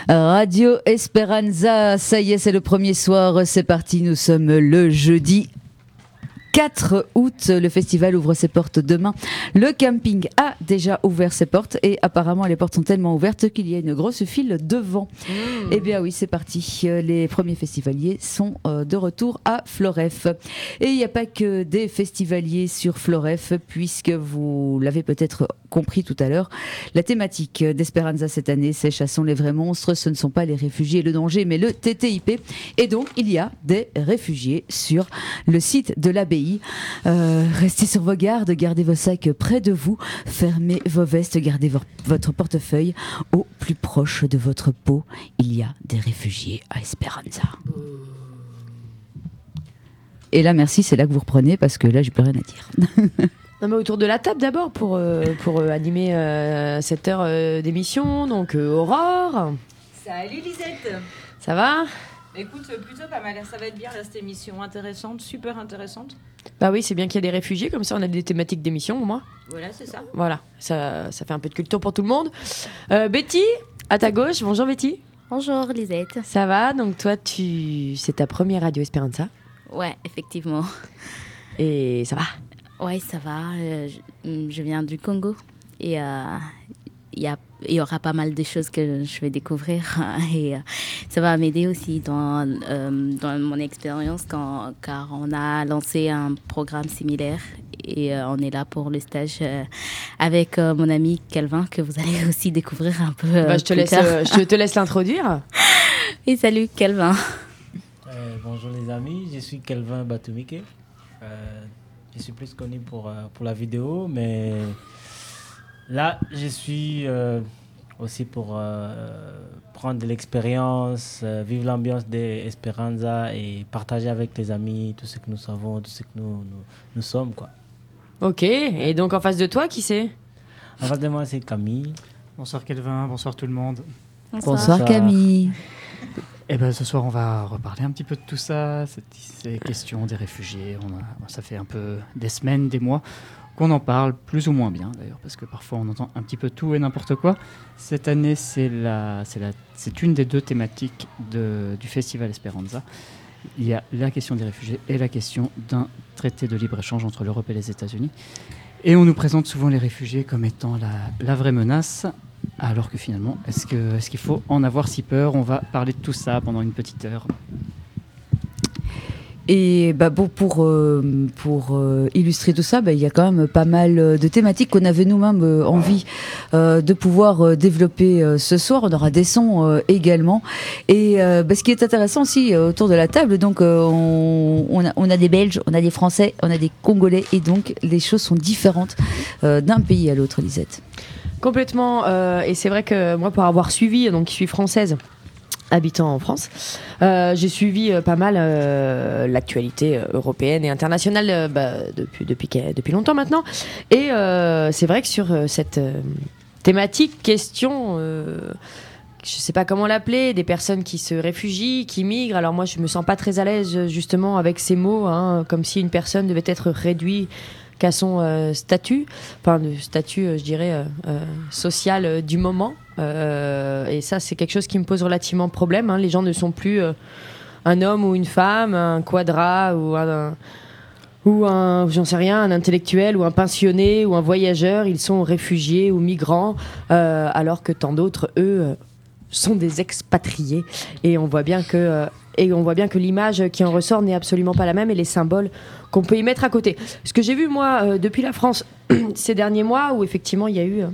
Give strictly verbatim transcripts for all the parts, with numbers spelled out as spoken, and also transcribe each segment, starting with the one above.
Radio Esperanza, ça y est, c'est le premier soir, c'est parti, nous sommes le jeudi quatre août, le festival ouvre ses portes demain. Le camping a déjà ouvert ses portes et apparemment les portes sont tellement ouvertes qu'il y a une grosse file devant. Mmh. Eh bien oui, c'est parti. Les premiers festivaliers sont de retour à Floref. Et il n'y a pas que des festivaliers sur Floref, puisque vous l'avez peut-être compris tout à l'heure, la thématique d'Esperanza cette année, c'est Chassons les vrais monstres. Ce ne sont pas les réfugiés et le danger, mais le T T I P. Et donc, il y a des réfugiés sur le site de l'abbaye. Euh, restez sur vos gardes, gardez vos sacs près de vous, fermez vos vestes, gardez vo- votre portefeuille au plus proche de votre peau. Il y a des réfugiés à Esperanza. Et là, merci, c'est là que vous reprenez parce que là, j'ai plus rien à dire. Non, mais autour de la table d'abord pour, euh, pour euh, animer euh, cette heure euh, d'émission. Donc, euh, Aurore. Salut Lisette. Ça va ? Écoute, plutôt pas mal. Ça va être bien là, cette émission intéressante, super intéressante. Bah oui, c'est bien qu'il y a des réfugiés, comme ça on a des thématiques d'émission au moins. Voilà, c'est ça. Voilà, ça, ça fait un peu de culture pour tout le monde. Euh, Betty, à ta gauche. Bonjour Betty. Bonjour Lisette. Ça va ? Donc toi, tu... c'est ta première Radio Esperanza. Ouais, effectivement. Et ça va ? Ouais, ça va. Euh, je, je viens du Congo et euh, il y a il y aura pas mal de choses que je vais découvrir et euh, ça va m'aider aussi dans, euh, dans mon expérience quand, car on a lancé un programme similaire et euh, on est là pour le stage euh, avec euh, mon ami Calvin que vous allez aussi découvrir un peu euh, bah, je, te laisse, euh, je te laisse l'introduire. Et salut Calvin. Euh, bonjour les amis, je suis Calvin Batumike. Euh, je suis plus connu pour, euh, pour la vidéo, mais là, je suis euh, aussi pour euh, prendre de l'expérience, euh, vivre l'ambiance d'Esperanza et partager avec les amis tout ce que nous savons, tout ce que nous, nous, nous sommes, quoi. Ok, et donc en face de toi, qui c'est ? En face de moi, c'est Camille. Bonsoir Calvin, bonsoir tout le monde. Bonsoir, bonsoir Camille. Et ben ce soir, on va reparler un petit peu de tout ça, cette, ces questions des réfugiés. On a, ça fait un peu des semaines, des mois qu'on en parle, plus ou moins bien d'ailleurs, parce que parfois on entend un petit peu tout et n'importe quoi. Cette année, c'est, la, c'est, la, c'est une des deux thématiques de, du Festival Esperanza. Il y a la question des réfugiés et la question d'un traité de libre-échange entre l'Europe et les États-Unis. Et on nous présente souvent les réfugiés comme étant la, la vraie menace, alors que finalement, est-ce, que, est-ce qu'il faut en avoir si peur ? On va parler de tout ça pendant une petite heure. Et bah bon, pour, euh, pour euh, illustrer tout ça, bah, il y a quand même pas mal de thématiques qu'on avait nous-mêmes euh, envie euh, de pouvoir euh, développer euh, ce soir. On aura des sons euh, également. Et euh, bah, ce qui est intéressant aussi euh, autour de la table, donc euh, on, on, a, on a des Belges, on a des Français, on a des Congolais, et donc les choses sont différentes euh, d'un pays à l'autre, Lisette. Complètement. Euh, et c'est vrai que moi, pour avoir suivi, donc je suis française, habitant en France, euh, j'ai suivi euh, pas mal euh, l'actualité euh, européenne et internationale euh, bah, depuis, depuis, depuis longtemps maintenant. Et euh, c'est vrai que sur euh, cette euh, thématique, question, euh, je ne sais pas comment l'appeler, des personnes qui se réfugient, qui migrent, alors moi je ne me sens pas très à l'aise justement avec ces mots, hein, comme si une personne devait être réduite qu'à son euh, statut, enfin le statut, euh, je dirais, euh, euh, social euh, du moment. Euh, et ça, c'est quelque chose qui me pose relativement problème. Hein. Les gens ne sont plus euh, un homme ou une femme, un quadra ou un, un ou un, j'en sais rien, un intellectuel ou un pensionné ou un voyageur. Ils sont réfugiés ou migrants, euh, alors que tant d'autres, eux, euh, sont des expatriés. Et on voit bien que euh, et on voit bien que l'image qui en ressort n'est absolument pas la même et les symboles qu'on peut y mettre à côté. Ce que j'ai vu, moi, euh, depuis la France, ces derniers mois, où effectivement, il y a eu...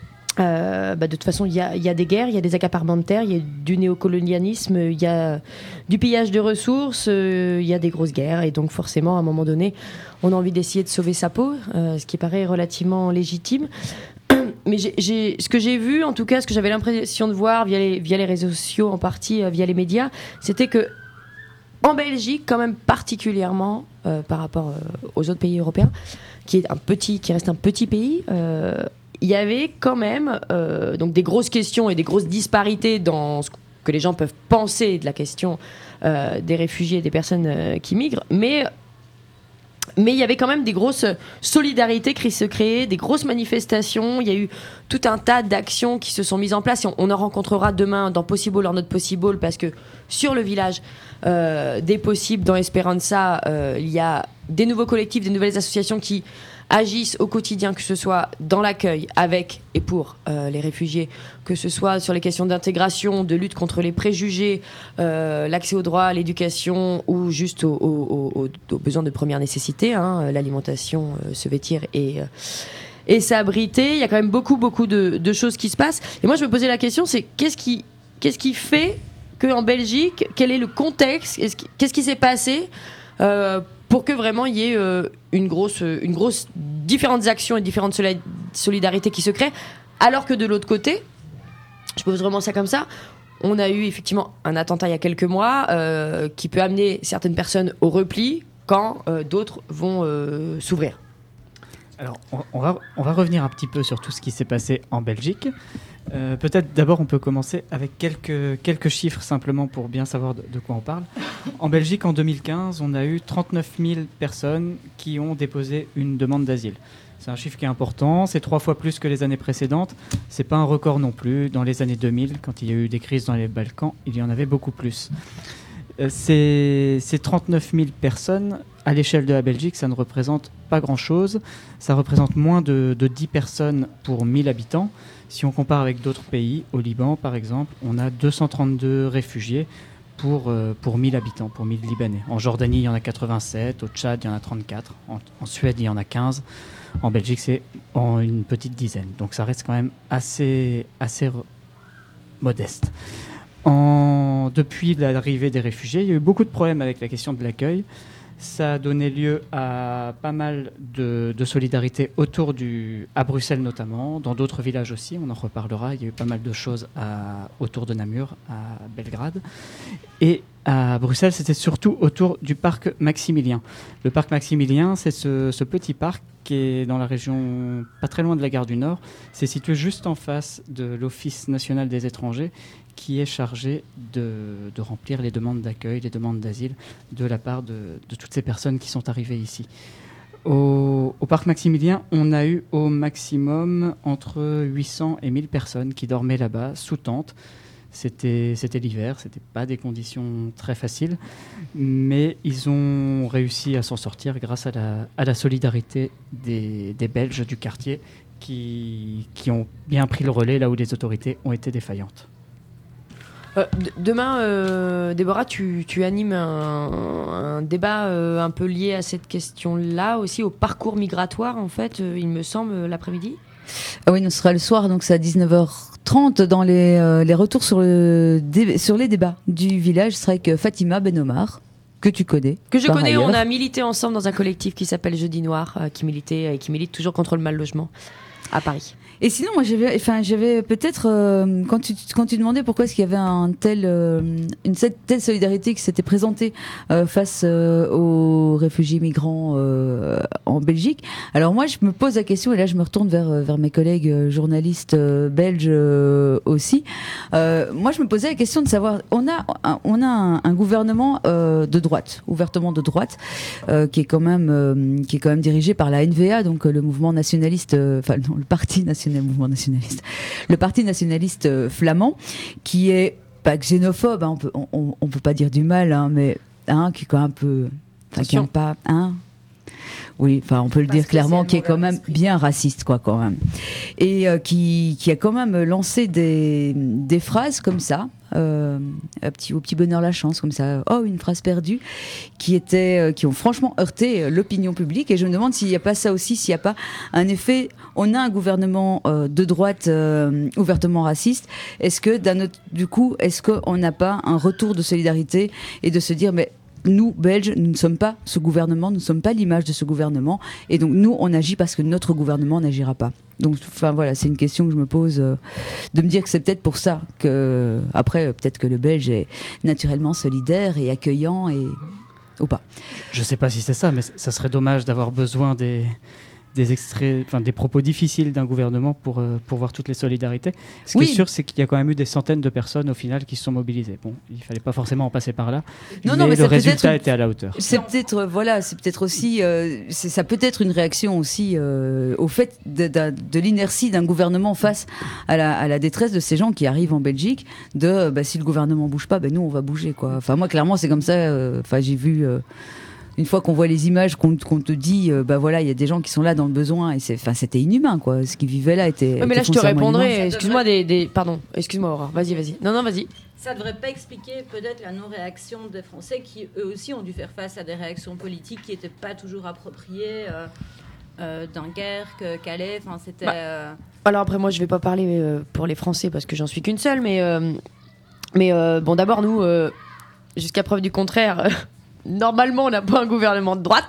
Euh, bah de toute façon, il y a, y a des guerres, il y a des accaparements de terres, il y a du néocolonialisme, il y a du pillage de ressources, il euh, y a des grosses guerres. Et donc, forcément, à un moment donné, on a envie d'essayer de sauver sa peau, euh, ce qui paraît relativement légitime. Mais j'ai, j'ai, ce que j'ai vu, en tout cas, ce que j'avais l'impression de voir via les, via les réseaux sociaux, en partie euh, via les médias, c'était que en Belgique, quand même particulièrement euh, par rapport euh, aux autres pays européens, qui est un petit, qui reste un petit pays, euh, il y avait quand même euh, donc des grosses questions et des grosses disparités dans ce que les gens peuvent penser de la question euh, des réfugiés et des personnes euh, qui migrent, mais Mais il y avait quand même des grosses solidarités qui se créaient, des grosses manifestations. Il y a eu tout un tas d'actions qui se sont mises en place. Et on, on en rencontrera demain dans Possible or Not Possible, parce que sur le village euh, des possibles, dans Esperanza, euh, il y a des nouveaux collectifs, des nouvelles associations qui agissent au quotidien, que ce soit dans l'accueil avec et pour euh, les réfugiés, que ce soit sur les questions d'intégration, de lutte contre les préjugés, euh, l'accès aux droits, à l'éducation ou juste aux, aux, aux, aux besoins de première nécessité, hein, l'alimentation, euh, se vêtir et, euh, et s'abriter. Il y a quand même beaucoup, beaucoup de, de choses qui se passent. Et moi, je me posais la question, c'est qu'est-ce qui, qu'est-ce qui fait qu'en Belgique, quel est le contexte, qu'est-ce qui s'est passé euh, pour que vraiment il y ait euh, une grosse, une grosse différentes actions et différentes soli- solidarités qui se créent, alors que de l'autre côté, je pose vraiment ça comme ça, on a eu effectivement un attentat il y a quelques mois euh, qui peut amener certaines personnes au repli quand euh, d'autres vont euh, s'ouvrir. Alors, on, on, va, on va revenir un petit peu sur tout ce qui s'est passé en Belgique. Euh, peut-être d'abord, on peut commencer avec quelques, quelques chiffres simplement pour bien savoir de, de quoi on parle. En Belgique, en deux mille quinze, on a eu trente-neuf mille personnes qui ont déposé une demande d'asile. C'est un chiffre qui est important, c'est trois fois plus que les années précédentes. C'est pas un record non plus. Dans les années deux mille, quand il y a eu des crises dans les Balkans, il y en avait beaucoup plus. Euh, ces, ces trente-neuf mille personnes, à l'échelle de la Belgique, ça ne représente pas grand-chose. Ça représente moins de, de dix personnes pour mille habitants. Si on compare avec d'autres pays, au Liban par exemple, on a deux cent trente-deux réfugiés pour, euh, pour mille habitants, pour mille Libanais. En Jordanie, il y en a quatre-vingt-sept, au Tchad, il y en a trente-quatre, en, en Suède, il y en a quinze, en Belgique, c'est en une petite dizaine. Donc ça reste quand même assez, assez re- modeste. En, depuis l'arrivée des réfugiés, il y a eu beaucoup de problèmes avec la question de l'accueil. Ça a donné lieu à pas mal de, de solidarité autour du, à Bruxelles notamment, dans d'autres villages aussi, on en reparlera. Il y a eu pas mal de choses à, autour de Namur, à Belgrade. Et à Bruxelles, c'était surtout autour du parc Maximilien. Le parc Maximilien, c'est ce, ce petit parc qui est dans la région, pas très loin de la gare du Nord. C'est situé juste en face de l'Office national des étrangers, qui est chargé de, de remplir les demandes d'accueil, les demandes d'asile de la part de, de toutes ces personnes qui sont arrivées ici. Au, au parc Maximilien, on a eu au maximum entre huit cents et mille personnes qui dormaient là-bas, sous tente. C'était, c'était l'hiver, c'était pas des conditions très faciles, mais ils ont réussi à s'en sortir grâce à la, à la solidarité des, des Belges du quartier qui, qui ont bien pris le relais là où les autorités ont été défaillantes. Euh, d- demain, euh, Déborah, tu, tu animes un, un débat euh, un peu lié à cette question-là, aussi au parcours migratoire, en fait, euh, il me semble, euh, l'après-midi. Ah oui, ce sera le soir, donc c'est à dix-neuf heures trente dans les, euh, les retours sur, le dé- sur les débats du village. Ce sera avec Fatima Benomar, que tu connais. Que je par connais, ailleurs. on a milité ensemble dans un collectif qui s'appelle Jeudi Noir, euh, qui militait et qui milite toujours contre le mal logement à Paris. Et sinon, moi, j'avais, enfin, j'avais peut-être euh, quand tu quand tu demandais pourquoi est-ce qu'il y avait un tel, euh, une telle solidarité qui s'était présentée euh, face euh, aux réfugiés migrants euh, en Belgique. Alors moi, je me pose la question et là, je me retourne vers vers mes collègues euh, journalistes euh, belges euh, aussi. Euh, moi, je me posais la question de savoir, on a un, on a un, un gouvernement euh, de droite, ouvertement de droite, euh, qui est quand même euh, qui est quand même dirigé par la N V A, donc euh, le mouvement nationaliste, enfin euh, non, le parti national. Le mouvement nationaliste, le parti nationaliste euh, flamand, qui est pas xénophobe, hein, on peut, on, on peut pas dire du mal, hein, mais hein, qui est quand même un peu, enfin, qui est pas, hein, oui, enfin, on peut le Pas dire clairement, qui est quand spécialement même l'esprit. bien raciste, quoi, quand même, et euh, qui, qui a quand même lancé des, des phrases comme ça. Euh, un petit, au petit bonheur la chance, comme ça, oh, une phrase perdue, qui, était, euh, qui ont franchement heurté euh, l'opinion publique. Et je me demande s'il n'y a pas ça aussi, s'il n'y a pas un effet. On a un gouvernement euh, de droite euh, ouvertement raciste. Est-ce que, d'un autre, du coup, est-ce qu'on n'a pas un retour de solidarité et de se dire, mais nous, Belges, nous ne sommes pas ce gouvernement, nous ne sommes pas l'image de ce gouvernement. Et donc, nous, on agit parce que notre gouvernement n'agira pas. Donc, enfin, voilà, c'est une question que je me pose, euh, de me dire que c'est peut-être pour ça que, après, euh, peut-être que le Belge est naturellement solidaire et accueillant et, ou pas. Je ne sais pas si c'est ça, mais c- ça serait dommage d'avoir besoin des, des extraits, enfin des propos difficiles d'un gouvernement pour, euh, pour voir toutes les solidarités. Ce Oui. qui est sûr, c'est qu'il y a quand même eu des centaines de personnes au final qui se sont mobilisées. Bon, il fallait pas forcément en passer par là, Non, mais, non, mais le c'est résultat peut-être- était à la hauteur. C'est peut-être euh, voilà, c'est peut-être aussi, euh, c'est, ça peut être une réaction aussi euh, au fait de, de, de l'inertie d'un gouvernement face à la, à la détresse de ces gens qui arrivent en Belgique. De euh, bah, si le gouvernement bouge pas, ben nous on va bouger quoi. Enfin moi clairement c'est comme ça. euh, Enfin j'ai vu. euh, Une fois qu'on voit les images, qu'on, qu'on te dit, euh, bah voilà, il y a des gens qui sont là dans le besoin, et c'est, enfin, c'était inhumain, quoi. Ce qu'ils vivaient là était. Ouais, mais était là, je te foncièrement inhumain. répondrai. Ça Excuse-moi, devrait- des, des... Pardon, excuse-moi, Aurore. Vas-y, vas-y. Non, non, vas-y. Ça ne devrait pas expliquer peut-être la non-réaction des Français qui, eux aussi, ont dû faire face à des réactions politiques qui n'étaient pas toujours appropriées. Euh, euh, Dunkerque, Calais, enfin, c'était... Bah, euh, Alors après, moi, je vais pas parler euh, pour les Français parce que j'en suis qu'une seule, mais, euh, mais euh, bon, d'abord, nous, euh, jusqu'à preuve du contraire, euh, normalement, on n'a pas un gouvernement de droite.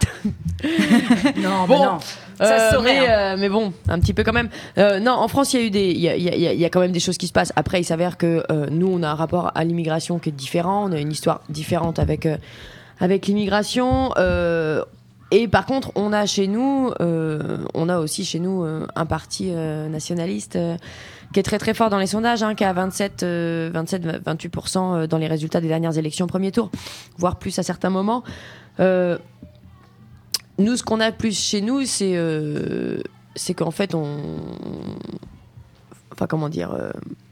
Non, Bon, mais non. Ça se Euh, saurait, mais, hein. euh, mais bon, un petit peu quand même. Euh, non, en France, il y a eu des, il y a, il y a- il y a quand même des choses qui se passent. Après, il s'avère que euh, nous, on a un rapport à l'immigration qui est différent. On a une histoire différente avec euh, avec l'immigration. Euh, et par contre, on a chez nous, euh, on a aussi chez nous euh, un parti euh, nationaliste euh, qui est très très fort dans les sondages, hein, qui a vingt-sept, euh, vingt-sept, vingt-huit pour cent dans les résultats des dernières élections au premier tour, voire plus à certains moments. Euh, Nous, ce qu'on a plus chez nous, c'est euh, c'est qu'en fait, on. Enfin, comment dire. euh,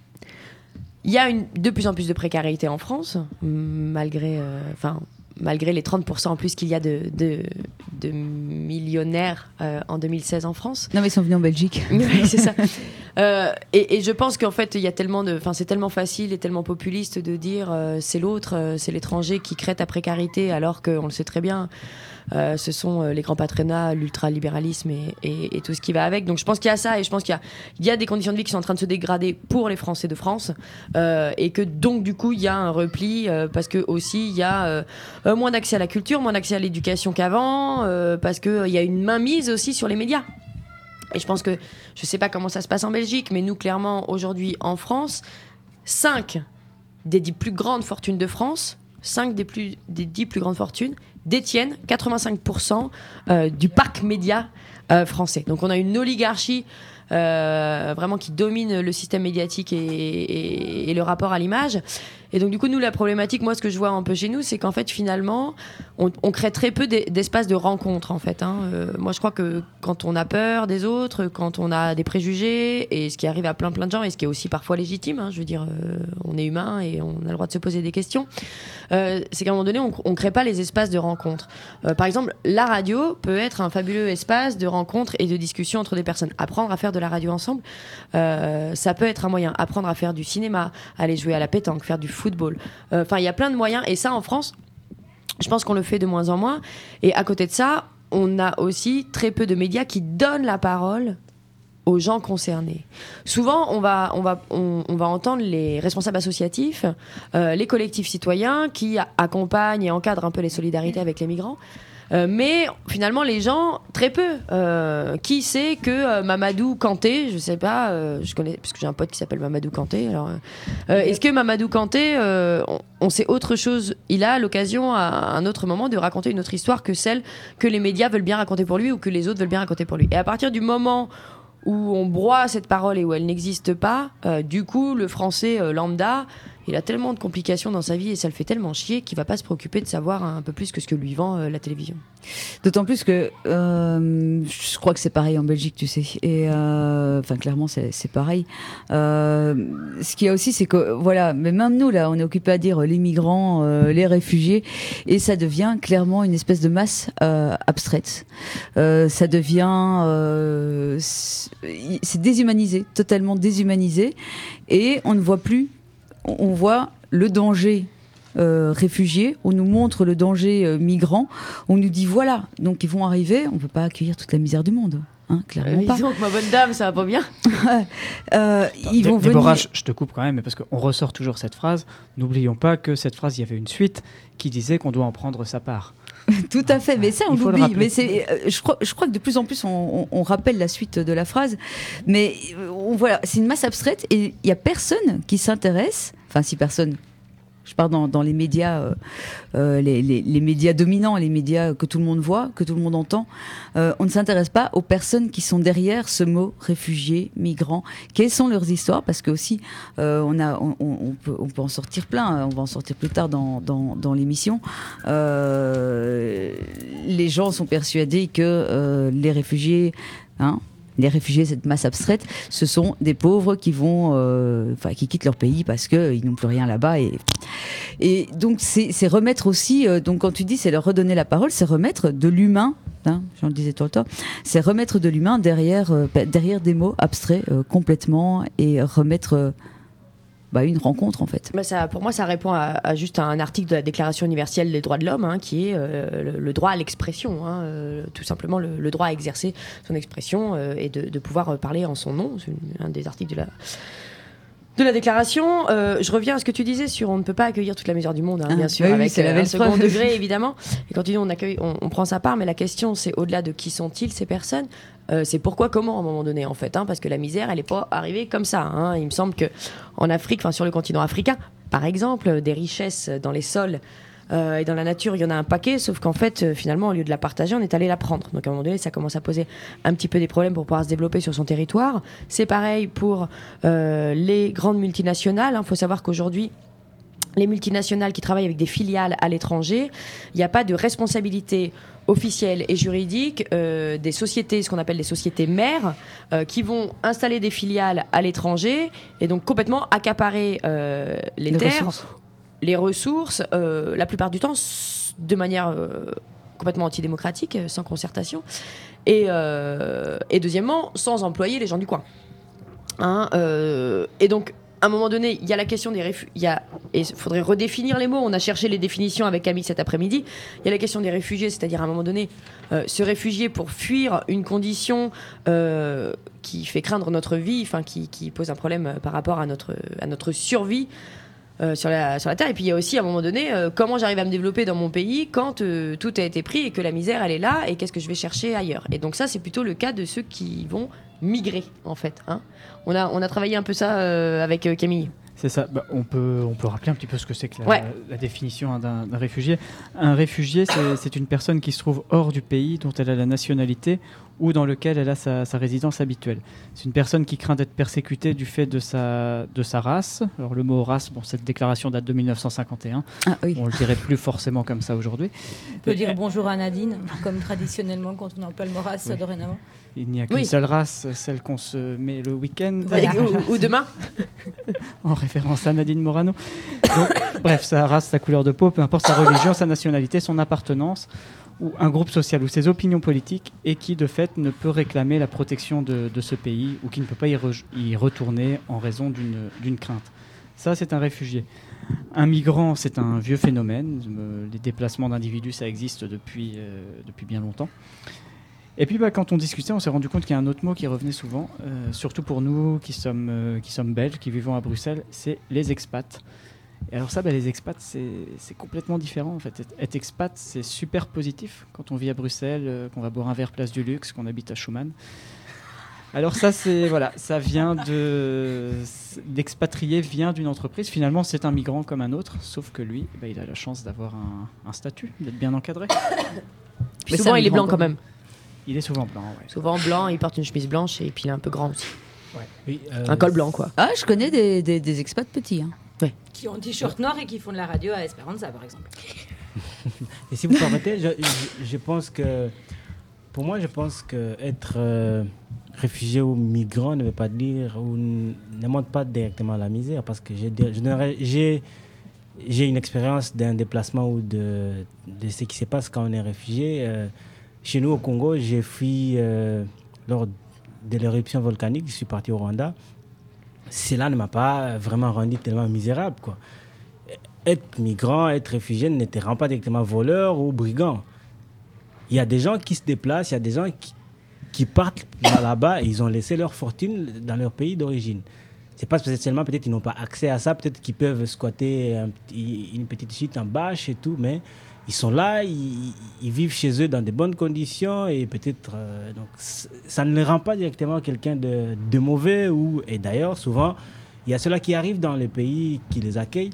Il y a une, de plus en plus de précarité en France, malgré, euh, enfin, malgré les trente pour cent en plus qu'il y a de, de, de millionnaires euh, en deux mille seize en France. Non mais ils sont venus en Belgique. Oui, c'est ça. Euh, et, et je pense qu'en fait, il y a tellement de, enfin, c'est tellement facile et tellement populiste de dire euh, c'est l'autre, euh, c'est l'étranger qui crée ta précarité, alors qu'on le sait très bien. Euh, ce sont euh, les grands patronats, l'ultralibéralisme et, et, et tout ce qui va avec. Donc je pense qu'il y a ça et je pense qu'il y a, il y a des conditions de vie qui sont en train de se dégrader pour les Français de France euh, et que donc du coup il y a un repli euh, parce que aussi il y a euh, euh, moins d'accès à la culture, moins d'accès à l'éducation qu'avant, euh, parce que euh, il y a une mainmise aussi sur les médias. Et je pense que, je sais pas comment ça se passe en Belgique, mais nous clairement aujourd'hui en France, cinq des dix plus grandes fortunes de France, cinq des, plus, des dix plus grandes fortunes détiennent quatre-vingt-cinq pour cent euh, du parc média euh, français. Donc on a une oligarchie euh, vraiment qui domine le système médiatique et, et, et le rapport à l'image. Et donc du coup, nous, la problématique, moi, ce que je vois un peu chez nous, c'est qu'en fait, finalement, on, on crée très peu d'e- d'espaces de rencontre, en fait. Hein. Euh, moi, je crois que quand on a peur des autres, quand on a des préjugés, et ce qui arrive à plein plein de gens, et ce qui est aussi parfois légitime, hein, je veux dire, euh, on est humain et on a le droit de se poser des questions, euh, c'est qu'à un moment donné, on ne crée pas les espaces de rencontre. Euh, par exemple, la radio peut être un fabuleux espace de rencontre et de discussion entre des personnes. Apprendre à faire de la radio ensemble, euh, ça peut être un moyen. Apprendre à faire du cinéma, aller jouer à la pétanque, faire du football. Enfin, euh, il y a plein de moyens. Et ça, en France, je pense qu'on le fait de moins en moins. Et à côté de ça, on a aussi très peu de médias qui donnent la parole aux gens concernés. Souvent, on va, on va, on, on va entendre les responsables associatifs, euh, les collectifs citoyens qui a- accompagnent et encadrent un peu les solidarités avec les migrants. Euh, mais finalement, les gens, très peu. Euh, qui sait que euh, Mamadou Kanté, je sais pas, euh, je connais, parce que j'ai un pote qui s'appelle Mamadou Kanté. Alors, euh, euh, est-ce que Mamadou Kanté, euh, on, on sait autre chose? Il a l'occasion à un autre moment de raconter une autre histoire que celle que les médias veulent bien raconter pour lui ou que les autres veulent bien raconter pour lui. Et à partir du moment où on broie cette parole et où elle n'existe pas, euh, du coup, le français euh, lambda, il a tellement de complications dans sa vie et ça le fait tellement chier qu'il va pas se préoccuper de savoir un peu plus que ce que lui vend euh, la télévision. D'autant plus que euh, je crois que c'est pareil en Belgique, tu sais. Et euh, enfin, clairement, c'est, c'est pareil. Euh, ce qu'il y a aussi, c'est que voilà, mais même nous là, on est occupé à dire les migrants, euh, les réfugiés, et ça devient clairement une espèce de masse euh, abstraite. Euh, ça devient, euh, c'est c'est déshumanisé, totalement déshumanisé, et on ne voit plus. On voit le danger euh, réfugié, on nous montre le danger euh, migrant, on nous dit voilà, donc ils vont arriver, on ne peut pas accueillir toute la misère du monde, hein, clairement Euh, pas. disons que ma bonne dame, ça va pas bien. Euh, ils Dé- vont Déborah, venir. je je te coupe quand même, mais parce qu'on ressort toujours cette phrase. N'oublions pas que cette phrase, il y avait une suite qui disait qu'on doit en prendre sa part. Tout à fait, mais ça on Il faut le l'oublie. rappeler. Mais c'est, euh, je crois, je crois que de plus en plus on, on- on rappelle la suite de la phrase. Mais euh, on, voilà, c'est une masse abstraite et il y a personne qui s'intéresse. Enfin, si personne je pars dans, dans les médias, euh, euh, les, les, les médias dominants, les médias que tout le monde voit, que tout le monde entend, euh, on ne s'intéresse pas aux personnes qui sont derrière ce mot réfugiés, migrants. Quelles sont leurs histoires? Parce que aussi, euh, on, a, on, on, peut, on peut en sortir plein, on va en sortir plus tard dans, dans, dans l'émission. Euh, les gens sont persuadés que euh, les réfugiés... Hein, les réfugiés, cette masse abstraite, ce sont des pauvres qui vont, euh, enfin, qui quittent leur pays parce que ils n'ont plus rien là-bas. Et, et donc, c'est, c'est remettre aussi, euh, donc quand tu dis c'est leur redonner la parole, c'est remettre de l'humain, hein, j'en le disais tout le temps, c'est remettre de l'humain derrière, euh, derrière des mots abstraits euh, complètement et remettre... Euh, Bah, une rencontre en fait. Bah ça, pour moi, ça répond à, à juste un article de la Déclaration universelle des droits de l'homme, hein, qui est euh, le, le droit à l'expression, hein, euh, tout simplement le, le droit à exercer son expression euh, et de, de pouvoir parler en son nom. C'est une, un des articles de la, de la Déclaration. Euh, je reviens à ce que tu disais sur on ne peut pas accueillir toute la misère du monde, hein, ah, bien sûr, oui, avec c'est la euh, belle un second preuve. degré évidemment. Et quand tu dis on accueille, on, on prend sa part, mais la question c'est au-delà de qui sont-ils ces personnes. Euh, c'est pourquoi, comment à un moment donné en fait, hein, parce que la misère elle n'est pas arrivée comme ça. Hein. Il me semble que en Afrique, enfin sur le continent africain, par exemple, des richesses dans les sols euh, et dans la nature, il y en a un paquet, sauf qu'en fait, euh, finalement, au lieu de la partager, on est allé la prendre. Donc à un moment donné, ça commence à poser un petit peu des problèmes pour pouvoir se développer sur son territoire. C'est pareil pour euh, les grandes multinationales. Il faut savoir qu'aujourd'hui, les multinationales qui travaillent avec des filiales à l'étranger, il n'y a pas de responsabilité officielle et juridique euh, des sociétés, ce qu'on appelle des sociétés mères, euh, qui vont installer des filiales à l'étranger et donc complètement accaparer euh, les, les terres, ressources. les ressources, euh, la plupart du temps de manière euh, complètement antidémocratique, sans concertation, et, euh, et deuxièmement, sans employer les gens du coin. Hein, euh, et donc, à un moment donné, il y a la question des réfugiés. Et il faudrait redéfinir les mots. On a cherché les définitions avec Camille cet après-midi. Il y a la question des réfugiés, c'est-à-dire à un moment donné, euh, se réfugier pour fuir une condition euh, qui fait craindre notre vie, enfin qui, qui pose un problème par rapport à notre, à notre survie euh, sur, la, sur la Terre. Et puis il y a aussi à un moment donné, euh, comment j'arrive à me développer dans mon pays quand euh, tout a été pris et que la misère, elle est là et qu'est-ce que je vais chercher ailleurs. Et donc ça, c'est plutôt le cas de ceux qui vont migrer, en fait. Hein. On a, on a travaillé un peu ça euh, avec euh, Camille. C'est ça. Bah, on, peut, on peut rappeler un petit peu ce que c'est que la, ouais. la définition hein, d'un, d'un réfugié. Un réfugié, c'est, c'est une personne qui se trouve hors du pays dont elle a la nationalité ou dans lequel elle a sa, sa résidence habituelle. C'est une personne qui craint d'être persécutée du fait de sa, de sa race. Alors le mot race, bon, cette déclaration date de dix-neuf cent cinquante et un. Ah, oui. On le dirait plus forcément comme ça aujourd'hui. On peut dire bonjour à Nadine, comme traditionnellement quand on emploie le mot race oui. dorénavant. Il n'y a qu'une oui. seule race, celle qu'on se met le week-end. Voilà. ou, ou demain. En référence à Nadine Morano. Donc, bref, sa race, sa couleur de peau, peu importe sa religion, sa nationalité, son appartenance, ou un groupe social ou ses opinions politiques, et qui, de fait, ne peut réclamer la protection de, de ce pays, ou qui ne peut pas y, re- y retourner en raison d'une, d'une crainte. Ça, c'est un réfugié. Un migrant, c'est un vieux phénomène. Les déplacements d'individus, ça existe depuis, euh, depuis bien longtemps. Et puis bah, quand on discutait, on s'est rendu compte qu'il y a un autre mot qui revenait souvent, euh, surtout pour nous qui sommes, euh, qui sommes belges, qui vivons à Bruxelles, c'est les expats. Et alors ça, bah, les expats, c'est, c'est complètement différent en fait. Être, être expat, c'est super positif quand on vit à Bruxelles, euh, qu'on va boire un verre place du Luxe, qu'on habite à Schumann. Alors ça, c'est, voilà, ça vient de... D'expatrié vient d'une entreprise. Finalement, c'est un migrant comme un autre, sauf que lui, bah, il a la chance d'avoir un, un statut, d'être bien encadré. Puis souvent, il est blanc quand même. Il est souvent blanc, ouais. Souvent blanc, il porte une chemise blanche et puis il est un peu grand aussi. Ouais. Oui, euh, un col blanc, quoi. Ah, je connais des, des, des expats petits. Hein. Ouais. Qui ont un t-shirt noir et qui font de la radio à Esperanza, par exemple. Et si vous permettez, je, je, je pense que, pour moi, je pense que être euh, réfugié ou migrant ne veut pas dire ou ne montre pas directement la misère, parce que j'ai, je j'ai j'ai une expérience d'un déplacement ou de, de ce qui se passe quand on est réfugié. Euh, Chez nous, au Congo, j'ai fui euh, lors de l'éruption volcanique. Je suis parti au Rwanda. Cela ne m'a pas vraiment rendu tellement misérable, quoi. Être migrant, être réfugié ne te rend pas directement voleur ou brigand. Il y a des gens qui se déplacent, il y a des gens qui, qui partent là-bas et ils ont laissé leur fortune dans leur pays d'origine. C'est pas spécialement, peut-être qu'ils n'ont pas accès à ça, peut-être qu'ils peuvent squatter un petit, une petite chute en bâche et tout, mais ils sont là, ils, ils vivent chez eux dans de bonnes conditions et peut-être... Euh, donc, ça ne les rend pas directement quelqu'un de, de mauvais. Ou, et d'ailleurs, souvent, il y a ceux-là qui arrivent dans les pays qui les accueillent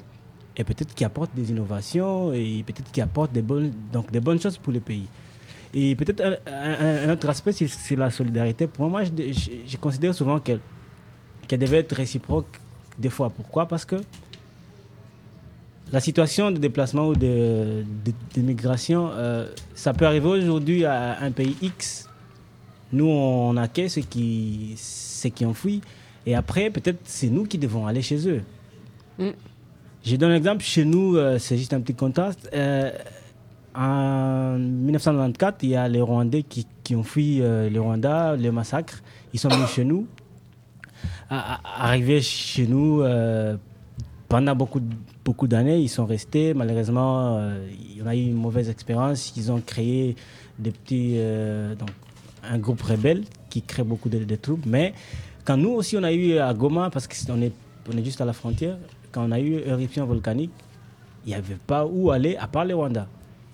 et peut-être qui apporte des innovations et peut-être qui apporte des bonnes, donc des bonnes choses pour le pays. Et peut-être un, un, un autre aspect, c'est, c'est la solidarité. Pour moi, je, je, je considère souvent qu'elle, qu'elle devait être réciproque des fois. Pourquoi ? Parce que la situation de déplacement ou de, de, de migration, euh, ça peut arriver aujourd'hui à un pays X. Nous, on accueille ceux qui, ceux qui ont fui. Et après, peut-être, c'est nous qui devons aller chez eux. Mm. Je donne un exemple. Chez nous, euh, c'est juste un petit contraste. Euh, en dix-neuf cent quatre-vingt-quatorze, il y a les Rwandais qui, qui ont fui euh, le Rwanda, le massacre. Ils sont venus chez nous. À, à, arrivés chez nous, euh, pendant beaucoup, beaucoup d'années, ils sont restés. Malheureusement, euh, on a eu une mauvaise expérience. Ils ont créé des petits... Euh, donc, un groupe rebelle qui crée beaucoup de, de troubles. Mais quand nous aussi, on a eu à Goma, parce qu'on est, on est juste à la frontière, quand on a eu éruption volcanique, il n'y avait pas où aller à part le Rwanda.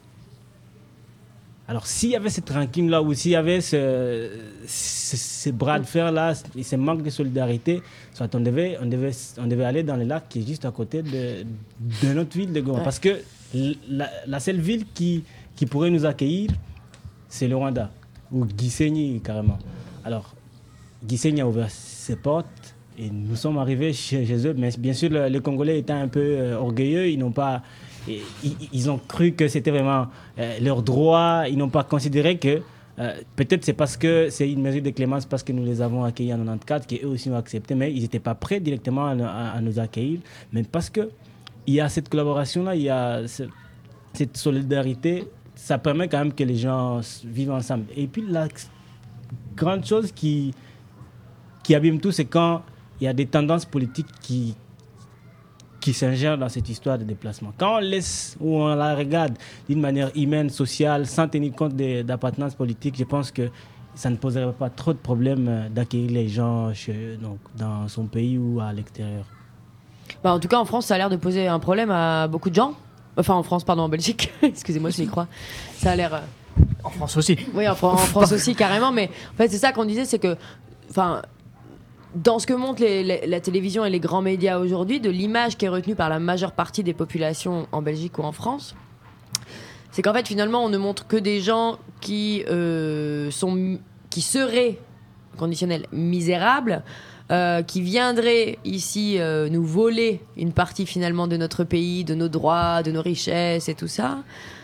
Alors, s'il y avait cette rancune-là, ou s'il y avait ce, ce, ce bras de fer-là, ce manque de solidarité, soit on devait, on, devait, on devait aller dans le lac qui est juste à côté de, de notre ville de Goma. Ouais. Parce que la, la seule ville qui, qui pourrait nous accueillir, c'est le Rwanda. Ou Gisenyi, carrément. Alors, Gisenyi a ouvert ses portes et nous sommes arrivés chez, chez eux. Mais bien sûr, le, les Congolais étant un peu euh, orgueilleux, ils n'ont pas... Ils, ils ont cru que c'était vraiment euh, leur droit. Ils n'ont pas considéré que... Euh, peut-être c'est parce que c'est une mesure de clémence, parce que nous les avons accueillis en quatre-vingt-quatorze, qu'eux aussi ont accepté, mais ils n'étaient pas prêts directement à, à, à nous accueillir. Mais parce qu'il y a cette collaboration-là, il y a ce, cette solidarité... Ça permet quand même que les gens vivent ensemble. Et puis la grande chose qui, qui abîme tout, c'est quand il y a des tendances politiques qui, qui s'ingèrent dans cette histoire de déplacement. Quand on laisse ou on la regarde d'une manière humaine, sociale, sans tenir compte de, d'appartenance politique, je pense que ça ne poserait pas trop de problèmes d'accueillir les gens chez, donc, dans son pays ou à l'extérieur. Bah en tout cas, en France, ça a l'air de poser un problème à beaucoup de gens. Enfin, en France, pardon, en Belgique. Excusez-moi, je m'y crois. Ça a l'air... Euh... En France aussi. Oui, en, en France aussi, carrément. Mais en fait, c'est ça qu'on disait, c'est que... Enfin, dans ce que montrent les, les, la télévision et les grands médias aujourd'hui, de l'image qui est retenue par la majeure partie des populations en Belgique ou en France, c'est qu'en fait, finalement, on ne montre que des gens qui, euh, sont, qui seraient, conditionnels, misérables, Euh, qui viendraient ici euh, nous voler une partie finalement de notre pays, de nos droits, de nos richesses et tout ça,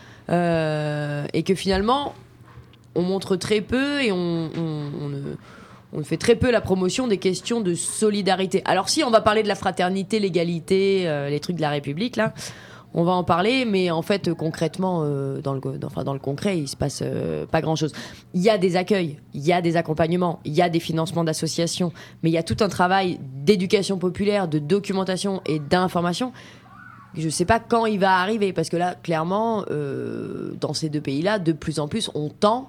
euh, et que finalement on montre très peu et on, on, on, ne, on fait très peu la promotion des questions de solidarité. Alors si on va parler de la fraternité, l'égalité, euh, les trucs de la République là, on va en parler, mais en fait, concrètement, euh, dans, le, dans, enfin, dans le concret, il se passe euh, pas grand-chose. Il y a des accueils, il y a des accompagnements, il y a des financements d'associations, mais il y a tout un travail d'éducation populaire, de documentation et d'information. Je sais pas quand il va arriver, parce que là, clairement, euh, dans ces deux pays-là, de plus en plus, on tend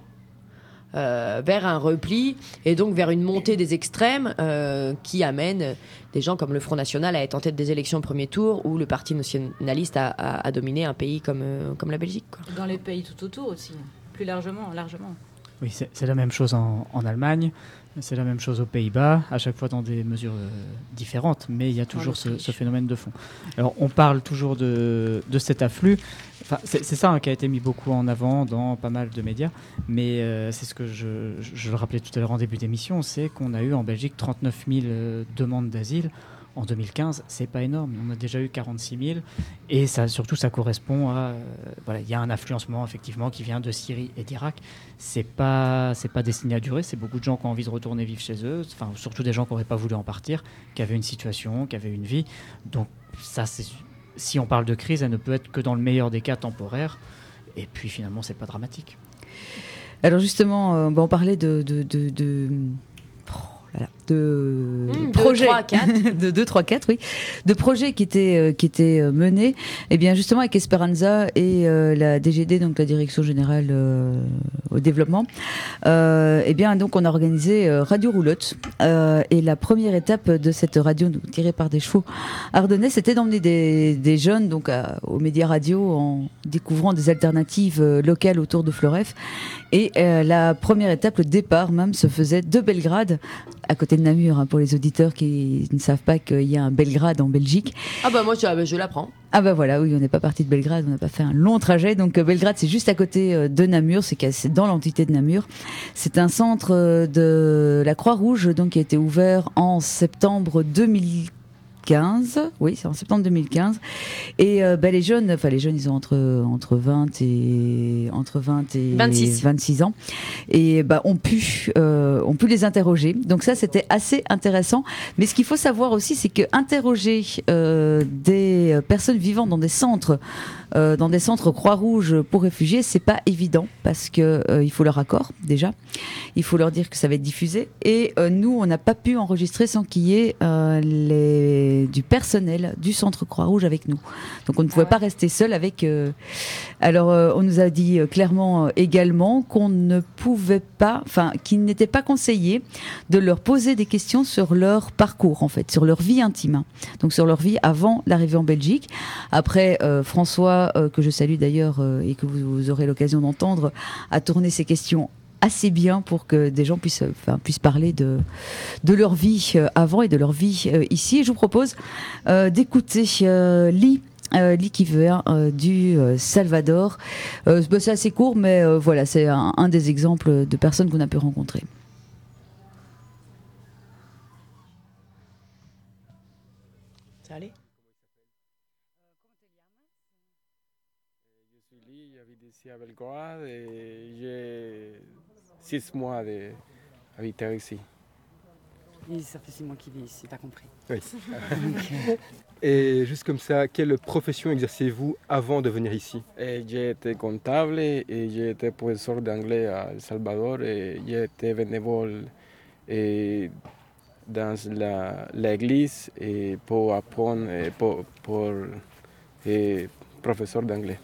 Euh, vers un repli et donc vers une montée des extrêmes euh, qui amène des gens comme le Front National à être en tête des élections au premier tour ou le Parti nationaliste à, à, à dominer un pays comme, euh, comme la Belgique, quoi. Dans les pays tout autour aussi, plus largement, largement. Oui, c'est, c'est la même chose en, en Allemagne, c'est la même chose aux Pays-Bas, à chaque fois dans des mesures euh, différentes, mais il y a toujours oh, ce, ce phénomène de fond. Alors on parle toujours de, de cet afflux, enfin, c'est, c'est ça hein, qui a été mis beaucoup en avant dans pas mal de médias, mais euh, c'est ce que je, je, je le rappelais tout à l'heure en début d'émission, c'est qu'on a eu en Belgique trente-neuf mille euh, demandes d'asile. En deux mille quinze, c'est pas énorme. On a déjà eu quarante-six mille. Et ça, surtout, ça correspond à... Euh, voilà, il y a un afflux en ce moment, effectivement, qui vient de Syrie et d'Irak. C'est pas, c'est pas destiné à durer. C'est beaucoup de gens qui ont envie de retourner vivre chez eux. Enfin, surtout des gens qui n'auraient pas voulu en partir, qui avaient une situation, qui avaient une vie. Donc, ça, c'est... si on parle de crise, elle ne peut être que dans le meilleur des cas temporaire. Et puis, finalement, c'est pas dramatique. Alors, justement, euh, on parlait de... de, de, de... Voilà, de mmh, projets de deux, trois, quatre, oui, de projets qui étaient euh, qui étaient euh, menés, et bien justement avec Esperanza et euh, la D G D, donc la Direction générale euh, au développement, euh, et bien donc on a organisé euh, Radio Roulotte, euh, et la première étape de cette radio donc, tirée par des chevaux ardennais, c'était d'emmener des des jeunes donc à, aux médias radio en découvrant des alternatives euh, locales autour de Floref, et euh, la première étape, le départ même, se faisait de Belgrade à côté de Namur, hein, pour les auditeurs qui ne savent pas qu'il y a un Belgrade en Belgique. Ah bah moi je, ah bah, je l'apprends. Ah bah voilà, oui, on n'est pas parti de Belgrade, on n'a pas fait un long trajet. Donc euh, Belgrade, c'est juste à côté euh, de Namur, c'est, c'est dans l'entité de Namur. C'est un centre euh, de la Croix-Rouge, donc qui a été ouvert en septembre deux mille quinze. Oui, c'est en septembre deux mille quinze. Et euh, bah, les jeunes, enfin les jeunes, ils ont entre entre vingt et entre vingt et vingt-six vingt-six ans, et bah ont pu euh, ont pu les interroger. Donc ça, c'était assez intéressant. Mais ce qu'il faut savoir aussi, c'est que interroger euh, des personnes vivant dans des centres Euh, dans des centres Croix-Rouge pour réfugiés, c'est pas évident parce que euh, il faut leur accord déjà, il faut leur dire que ça va être diffusé, et euh, nous on n'a pas pu enregistrer sans qu'il y ait euh, les... du personnel du centre Croix-Rouge avec nous. Donc on ne pouvait ah ouais. pas rester seul avec. Euh... Alors euh, on nous a dit euh, clairement euh, également qu'on ne pouvait pas, enfin qu'il n'était pas conseillé de leur poser des questions sur leur parcours en fait, sur leur vie intime, hein. Donc sur leur vie avant l'arrivée en Belgique. Après euh, François Euh, que je salue d'ailleurs euh, et que vous, vous aurez l'occasion d'entendre, a tourné ces questions assez bien pour que des gens puissent, enfin, puissent parler de, de leur vie euh, avant et de leur vie euh, ici. Et je vous propose euh, d'écouter euh, Lee. Euh, Lee qui vient euh, du euh, Salvador. Euh, bah, c'est assez court, mais euh, voilà, c'est un, un des exemples de personnes qu'on a pu rencontrer. Ça allait ? Ici à Belgrade et j'ai six mois d'habiter ici. Et ça fait six mois qu'il est ici, t'as compris. Oui. Et juste comme ça, quelle profession exercez-vous avant de venir ici? Et j'ai été comptable et j'ai été professeur d'anglais à El Salvador et j'ai été bénévole et dans la, l'église et pour apprendre et pour, pour et professeur d'anglais.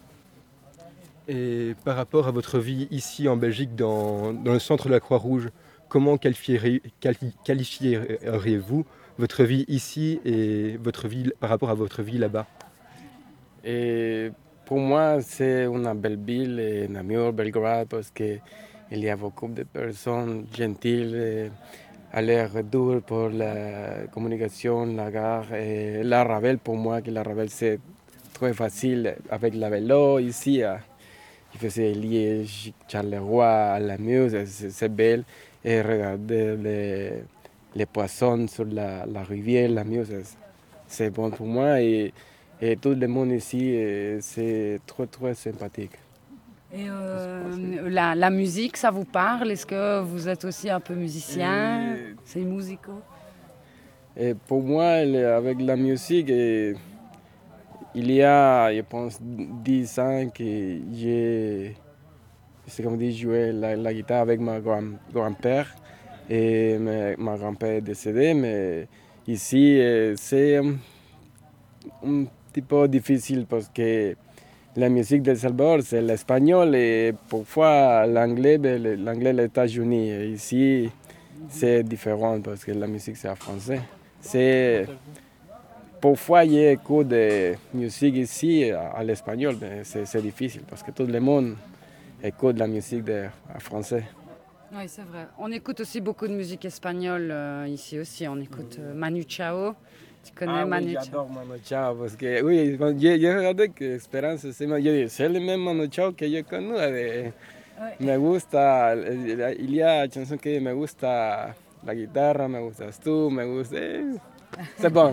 Et par rapport à votre vie ici en Belgique, dans, dans le centre de la Croix-Rouge, comment qualifieriez, quali, qualifieriez-vous votre vie ici et votre vie par rapport à votre vie là-bas? Et pour moi, c'est une belle ville, Namur, Belgrade, parce qu'il y a beaucoup de personnes gentilles, aller-retour pour la communication, la gare. Et la Ravel, pour moi, que la Ravel, c'est très facile avec la vélo ici. Je faisais Liège, Charleroi, la Meuse, c'est, c'est belle. Et regarder les, les poissons sur la, la rivière, la Meuse, c'est bon pour moi. Et, et tout le monde ici, c'est très, très sympathique. Et euh, la, la musique, ça vous parle? Est-ce que vous êtes aussi un peu musicien? Et c'est musical? Et pour moi, avec la musique, et, il y a, je pense, dix ans que j'ai, c'est comme dit, joué la, la guitare avec ma grand, grand-père. Et ma, ma grand-père est décédé, mais ici, c'est un, un petit peu difficile parce que la musique d'El Salvador, c'est l'espagnol et parfois l'anglais, l'anglais des États-Unis. Ici, c'est différent parce que la musique, c'est en français. C'est... Parfois, il y a écho de musique ici à l'espagnol, mais c'est, c'est difficile parce que tout le monde écoute la musique de, en français. Oui, c'est vrai. On écoute aussi beaucoup de musique espagnole euh, ici aussi. On écoute euh, Manu Chao. Tu connais ah, Manu oui, Chao? J'adore Manu Chao parce que, oui, j'ai, j'ai regardé que Espérance, c'est, c'est le même Manu Chao que yo connu. Oui. Me gusta, il y a une chanson que me gusta la guitarra, me gustas tú, me gusta. C'est bon.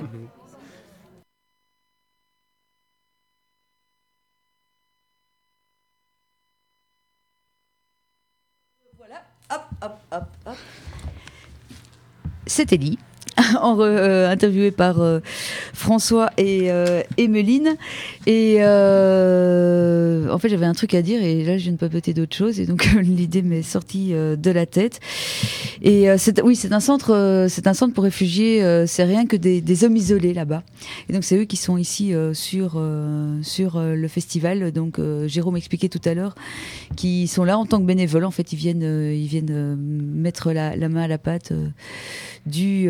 Hop, hop, hop, hop. C'était Lee, en re, euh, interviewé par euh, François et euh, Emeline. Et euh, en fait, j'avais un truc à dire et là, je viens de papoter d'autre chose et donc l'idée m'est sortie euh, de la tête. Et euh, c'est, oui, c'est un centre, euh, c'est un centre pour réfugiés. Euh, c'est rien que des, des hommes isolés là-bas. Et donc c'est eux qui sont ici euh, sur euh, sur euh, le festival. Donc euh, Jérôme expliquait tout à l'heure qu'ils sont là en tant que bénévoles. En fait, ils viennent euh, ils viennent euh, mettre la, la main à la pâte euh, du euh,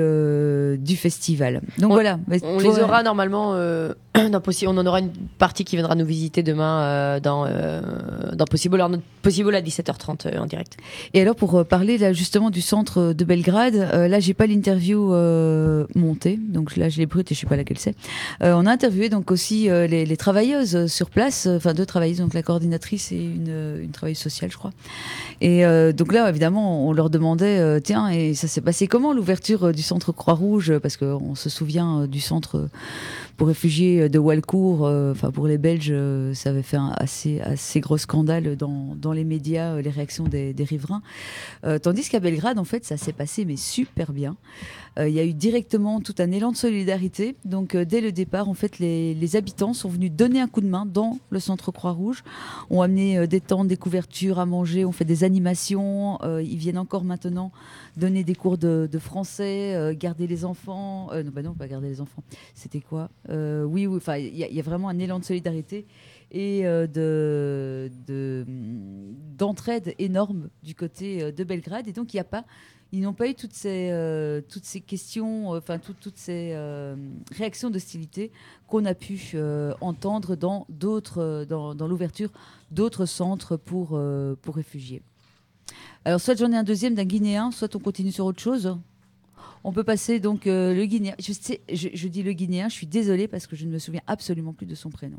euh, du festival. Donc on, voilà. Mais on toi, les aura normalement. Euh, dans possi- on en aura une partie qui viendra nous visiter demain euh, dans, euh, dans Possible, alors, Possible à dix-sept heures trente euh, en direct. Et alors pour euh, parler là justement du centre de Belgrade, euh, là j'ai pas l'interview euh, montée, donc là je l'ai brute et je sais pas laquelle c'est. Euh, on a interviewé donc aussi euh, les, les travailleuses sur place, enfin euh, deux travailleuses, donc la coordinatrice et une, une travailleuse sociale je crois. Et euh, donc là évidemment on leur demandait euh, tiens, et ça s'est passé comment l'ouverture euh, du centre Croix-Rouge, parce qu'on se souvient euh, du centre euh, pour réfugiés de Walcourt, enfin euh, pour les Belges, euh, ça avait fait un assez, assez gros scandale dans, dans les médias, euh, les réactions des, des riverains. Euh, tandis qu'à Belgrade, en fait, ça s'est passé mais super bien. Il euh, y a eu directement tout un élan de solidarité. Donc euh, dès le départ, en fait, les, les habitants sont venus donner un coup de main dans le centre Croix-Rouge, ont amené euh, des tentes, des couvertures à manger, ont fait des animations. Euh, ils viennent encore maintenant donner des cours de, de français, euh, garder les enfants. Euh, non, bah non, pas garder les enfants. C'était quoi euh, Oui, oui. Enfin, il y, y a vraiment un élan de solidarité et euh, de, de, d'entraide énorme du côté de Belgrade. Et donc, il n'y a pas... Ils n'ont pas eu toutes ces, euh, toutes ces questions, enfin, euh, tout, toutes ces euh, réactions d'hostilité qu'on a pu euh, entendre dans, d'autres, dans, dans l'ouverture d'autres centres pour, euh, pour réfugiés. Alors, soit j'en ai un deuxième d'un Guinéen, soit on continue sur autre chose. On peut passer donc euh, le Guinéen. Je, sais, je, je dis le Guinéen, je suis désolée parce que je ne me souviens absolument plus de son prénom.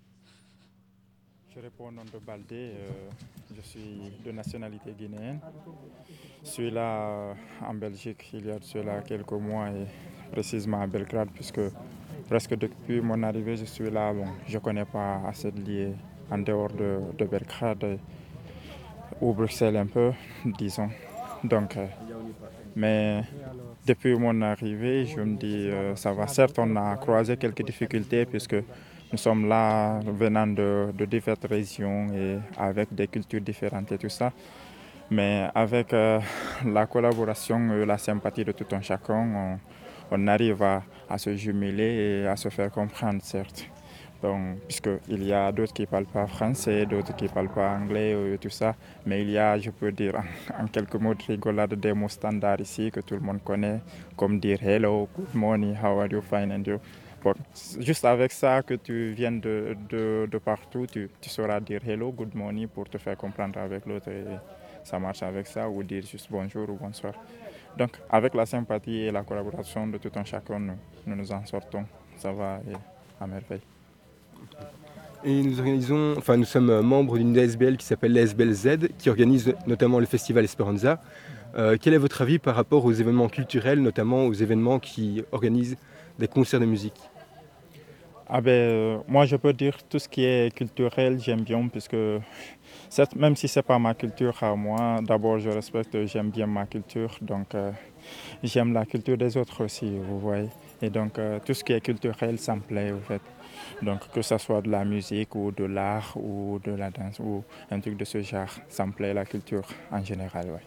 Je réponds au nom de Baldé, euh, je suis de nationalité guinéenne. Je suis là euh, en Belgique il y a de cela quelques mois et précisément à Belgrade puisque presque depuis mon arrivée je suis là. Bon, je ne connais pas assez de lieux en dehors de, de Belgrade ou Bruxelles un peu, disons. Donc, euh, mais depuis mon arrivée, je me dis euh, ça va. Certes, on a croisé quelques difficultés puisque nous sommes là venant de, de diverses régions et avec des cultures différentes et tout ça. Mais avec euh, la collaboration et la sympathie de tout un chacun, on, on arrive à, à se jumeler et à se faire comprendre, certes. Donc, puisqu'il y a d'autres qui ne parlent pas français, d'autres qui ne parlent pas anglais et tout ça. Mais il y a, je peux dire en, en quelques mots de rigolade, des mots standards ici que tout le monde connaît, comme dire hello, good morning, how are you, fine and you. Bon, juste avec ça, que tu viennes de, de, de partout, tu, tu sauras dire hello, good morning pour te faire comprendre avec l'autre. Et ça marche avec ça, ou dire juste bonjour ou bonsoir. Donc, avec la sympathie et la collaboration de tout un chacun, nous nous, nous en sortons. Ça va et à merveille. Et nous organisons, enfin nous sommes membres d'une S B L qui s'appelle la S B L Z, qui organise notamment le festival Esperanza. Euh, quel est votre avis par rapport aux événements culturels, notamment aux événements qui organisent des concerts de musique? Ah ben, euh, moi je peux dire tout ce qui est culturel, j'aime bien, puisque certes, même si ce n'est pas ma culture à moi, d'abord je respecte, j'aime bien ma culture, donc euh, j'aime la culture des autres aussi, vous voyez. Et donc euh, tout ce qui est culturel, ça me plaît en fait. Donc que ce soit de la musique ou de l'art ou de la danse ou un truc de ce genre, ça me plaît la culture en général, ouais.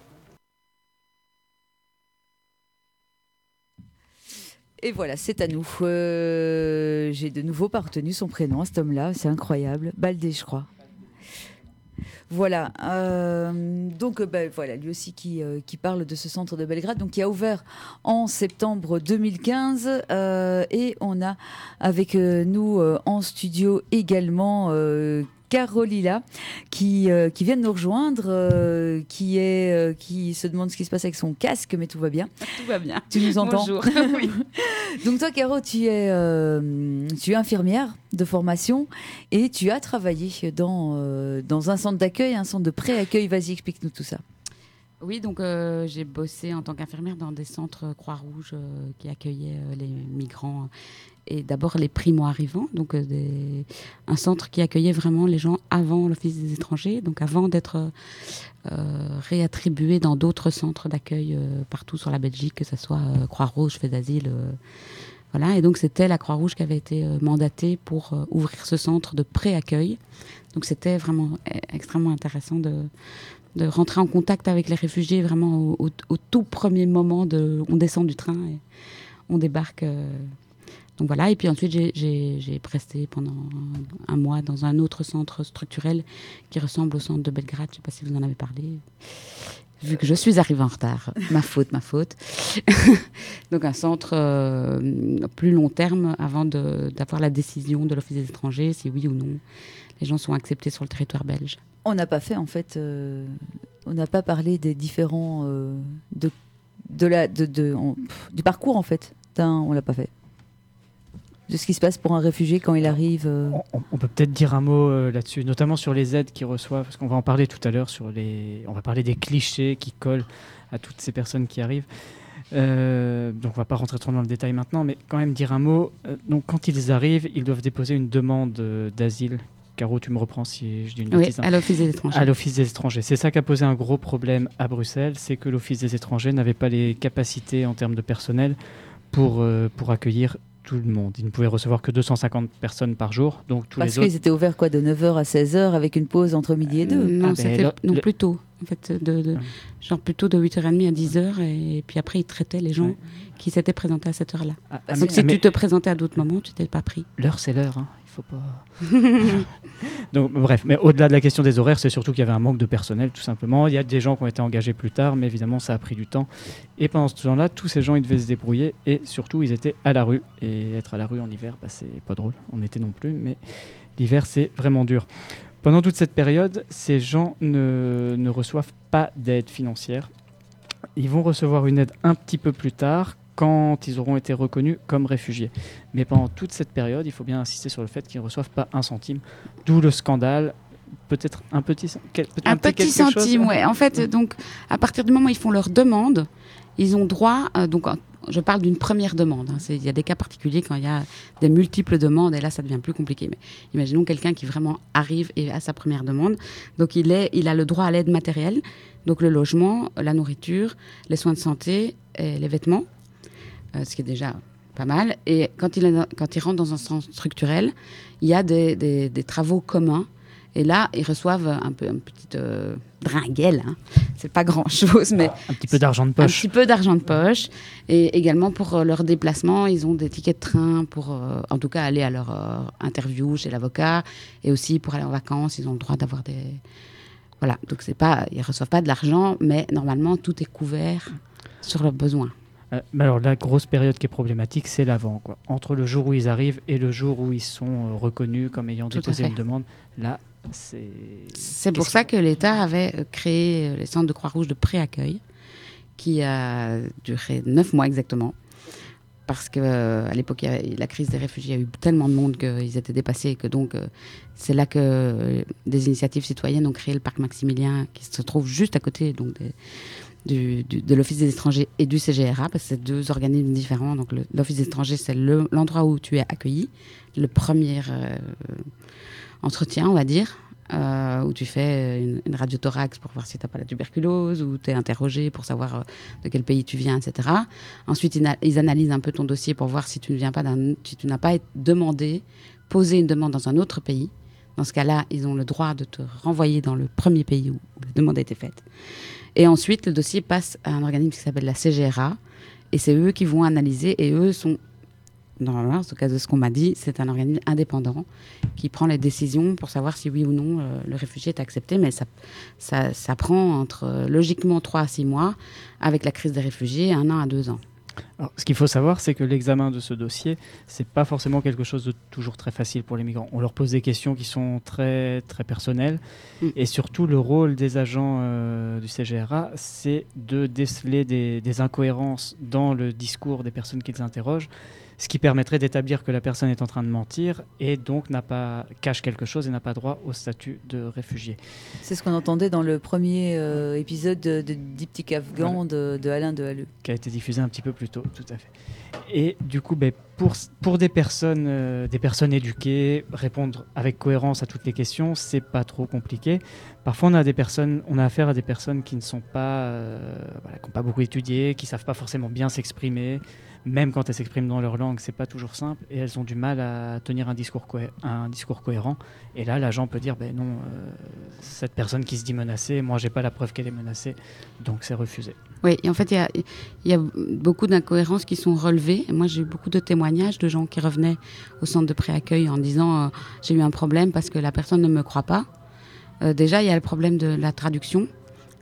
Et voilà, c'est à nous. Euh, j'ai de nouveau pas retenu son prénom, cet homme-là, c'est incroyable. Baldé, je crois. Voilà. Euh, donc, bah, voilà, lui aussi qui, euh, qui parle de ce centre de Belgrade, donc qui a ouvert en septembre deux mille quinze. Euh, et on a avec euh, nous euh, en studio également euh, Carolina qui, euh, qui vient de nous rejoindre, euh, qui, est, euh, qui se demande ce qui se passe avec son casque, mais tout va bien. Tout va bien. Tu nous entends? Bonjour. Oui. Donc toi, Caro, tu es, euh, tu es infirmière de formation et tu as travaillé dans, euh, dans un centre d'accueil, un centre de pré-accueil. Vas-y, explique-nous tout ça. Oui, donc euh, j'ai bossé en tant qu'infirmière dans des centres Croix-Rouge euh, qui accueillaient euh, les migrants et d'abord les primo-arrivants, donc euh, des, un centre qui accueillait vraiment les gens avant l'Office des étrangers, donc avant d'être euh, réattribués dans d'autres centres d'accueil euh, partout sur la Belgique, que ce soit euh, Croix-Rouge, Fait d'Asile. Euh, voilà, et donc c'était la Croix-Rouge qui avait été euh, mandatée pour euh, ouvrir ce centre de pré-accueil. Donc c'était vraiment euh, extrêmement intéressant de, de rentrer en contact avec les réfugiés vraiment au, au, au tout premier moment de, on descend du train et on débarque. Euh, Donc voilà, et puis ensuite j'ai, j'ai, j'ai presté pendant un, un mois dans un autre centre structurel qui ressemble au centre de Belgrade, je ne sais pas si vous en avez parlé. vu que je suis arrivée en retard. Ma faute, ma faute. Donc un centre euh, plus long terme avant de, d'avoir la décision de l'Office des étrangers, si oui ou non les gens sont acceptés sur le territoire belge. On n'a pas fait, en fait, euh, on n'a pas parlé des différents, euh, de, de la, de, de, on, pff, du parcours, en fait. D'un, on l'a pas fait. De ce qui se passe pour un réfugié quand il arrive. Euh... On, on peut peut-être dire un mot euh, là-dessus, notamment sur les aides qu'ils reçoivent, parce qu'on va en parler tout à l'heure, sur les, on va parler des clichés qui collent à toutes ces personnes qui arrivent. Euh, donc on va pas rentrer trop dans le détail maintenant, mais quand même dire un mot. Euh, donc quand ils arrivent, ils doivent déposer une demande euh, d'asile. Caro, tu me reprends si je dis une oui, bêtise. À l'Office des étrangers. À l'Office des étrangers. C'est ça qui a posé un gros problème à Bruxelles, c'est que l'Office des étrangers n'avait pas les capacités en termes de personnel pour, euh, pour accueillir tout le monde. Ils ne pouvaient recevoir que deux cent cinquante personnes par jour. Donc tous Parce les autres... qu'ils étaient ouverts quoi, de neuf heures à seize heures avec une pause entre midi et deux. Euh, non, Ah, c'était ben, non, le- plus tôt. En fait, de, de, genre plutôt de huit heures trente à dix heures. Et, et puis après, ils traitaient les gens Ouais. qui s'étaient présentés à cette heure-là. Ah, Ah, Donc mais- si mais tu te présentais à d'autres moments, tu n'étais pas pris. L'heure, c'est l'heure. Hein. Il faut pas... Donc, bref, mais au-delà de la question des horaires, c'est surtout qu'il y avait un manque de personnel, tout simplement. Il y a des gens qui ont été engagés plus tard, mais évidemment, ça a pris du temps. Et pendant ce temps-là, tous ces gens, ils devaient se débrouiller. Et surtout, ils étaient à la rue. Et être à la rue en hiver, bah, c'est pas drôle. On était non plus, mais l'hiver, c'est vraiment dur. Pendant toute cette période, ces gens ne, ne reçoivent pas d'aide financière. Ils vont recevoir une aide un petit peu plus tard, quand ils auront été reconnus comme réfugiés. Mais pendant toute cette période, il faut bien insister sur le fait qu'ils ne reçoivent pas un centime, d'où le scandale. Peut-être un petit, quel, peut Un petit quelque centime, chose ouais. En fait, donc, à partir du moment où ils font leur demande, ils ont droit. Euh, donc, je parle d'une première demande. Hein. C'est- Il y a des cas particuliers quand il y a des multiples demandes, et là, ça devient plus compliqué. Mais imaginons quelqu'un qui vraiment arrive et a sa première demande. Donc, il est, il a le droit à l'aide matérielle, donc le logement, la nourriture, les soins de santé, et les vêtements, euh, ce qui est déjà pas mal. Et quand il, est, quand il rentre dans un centre structurel, il y a des, des, des travaux communs. Et là, ils reçoivent un peu une petite euh, dringuelle. Hein. C'est pas grand-chose, mais Un petit peu d'argent de un poche. petit peu d'argent de poche. Et également pour euh, leur déplacement, ils ont des tickets de train pour, euh, en tout cas, aller à leur euh, interview chez l'avocat. Et aussi pour aller en vacances, ils ont le droit d'avoir des... Voilà, donc c'est pas, ils reçoivent pas de l'argent, mais normalement, tout est couvert sur leurs besoins. Euh, mais alors, la grosse période qui est problématique, c'est l'avant, quoi. Entre le jour où ils arrivent et le jour où ils sont euh, reconnus comme ayant Tout à déposé fait. une demande, là, c'est... C'est pour Qu'est-ce ça que l'État avait euh, créé euh, les centres de Croix-Rouge de pré-accueil, qui a duré neuf mois exactement. Parce que euh, à l'époque, il y avait la crise des réfugiés, il y a eu tellement de monde qu'ils étaient dépassés, et que donc euh, c'est là que euh, des initiatives citoyennes ont créé le parc Maximilien, qui se trouve juste à côté donc des, du, du- de l'Office des étrangers et du C G R A, parce que c'est deux organismes différents. Donc le- l'Office des étrangers, c'est le- l'endroit où tu es accueilli, le premier euh, entretien, on va dire. Euh, où tu fais une, une radiothorax pour voir si tu n'as pas la tuberculose, où tu es interrogé pour savoir euh, de quel pays tu viens, et cetera. Ensuite, ils, na- ils analysent un peu ton dossier pour voir si tu ne viens pas d'un, si tu n'as pas été demandé, posé une demande dans un autre pays. Dans ce cas-là, ils ont le droit de te renvoyer dans le premier pays où la demande a été faite. Et ensuite, le dossier passe à un organisme qui s'appelle la C G R A, et c'est eux qui vont analyser, et eux sont, normalement, en tout cas de ce qu'on m'a dit, c'est un organisme indépendant qui prend les décisions pour savoir si oui ou non euh, le réfugié est accepté, mais ça, ça, ça prend entre, euh, logiquement, trois à six mois, avec la crise des réfugiés, un an à deux ans. Alors, ce qu'il faut savoir, c'est que l'examen de ce dossier, c'est pas forcément quelque chose de toujours très facile pour les migrants. On leur pose des questions qui sont très, très personnelles. Mm. Et surtout, le rôle des agents euh, du C G R A, c'est de déceler des, des incohérences dans le discours des personnes qu'ils interrogent, ce qui permettrait d'établir que la personne est en train de mentir et donc n'a pas, cache quelque chose et n'a pas droit au statut de réfugié. C'est ce qu'on entendait dans le premier euh, épisode de, de Diptyque Afghan de, de Alain Dehalleux. Qui a été diffusé un petit peu plus tôt, tout à fait. Et du coup, ben, pour, pour des, personnes, euh, des personnes éduquées, répondre avec cohérence à toutes les questions, c'est pas trop compliqué. Parfois, on a, des personnes, on a affaire à des personnes qui ne sont pas, euh, voilà, qui n'ont pas beaucoup étudié, qui ne savent pas forcément bien s'exprimer. Même quand elles s'expriment dans leur langue, c'est pas toujours simple et elles ont du mal à tenir un discours, cohé- un discours cohérent. Et là, l'agent peut dire ben non, euh, cette personne qui se dit menacée, moi j'ai pas la preuve qu'elle est menacée, donc c'est refusé. Oui, et en fait, il y a, il y a beaucoup d'incohérences qui sont relevées. Et moi, j'ai eu beaucoup de témoignages de gens qui revenaient au centre de pré-accueil en disant euh, j'ai eu un problème parce que la personne ne me croit pas. Euh, déjà, il y a le problème de la traduction.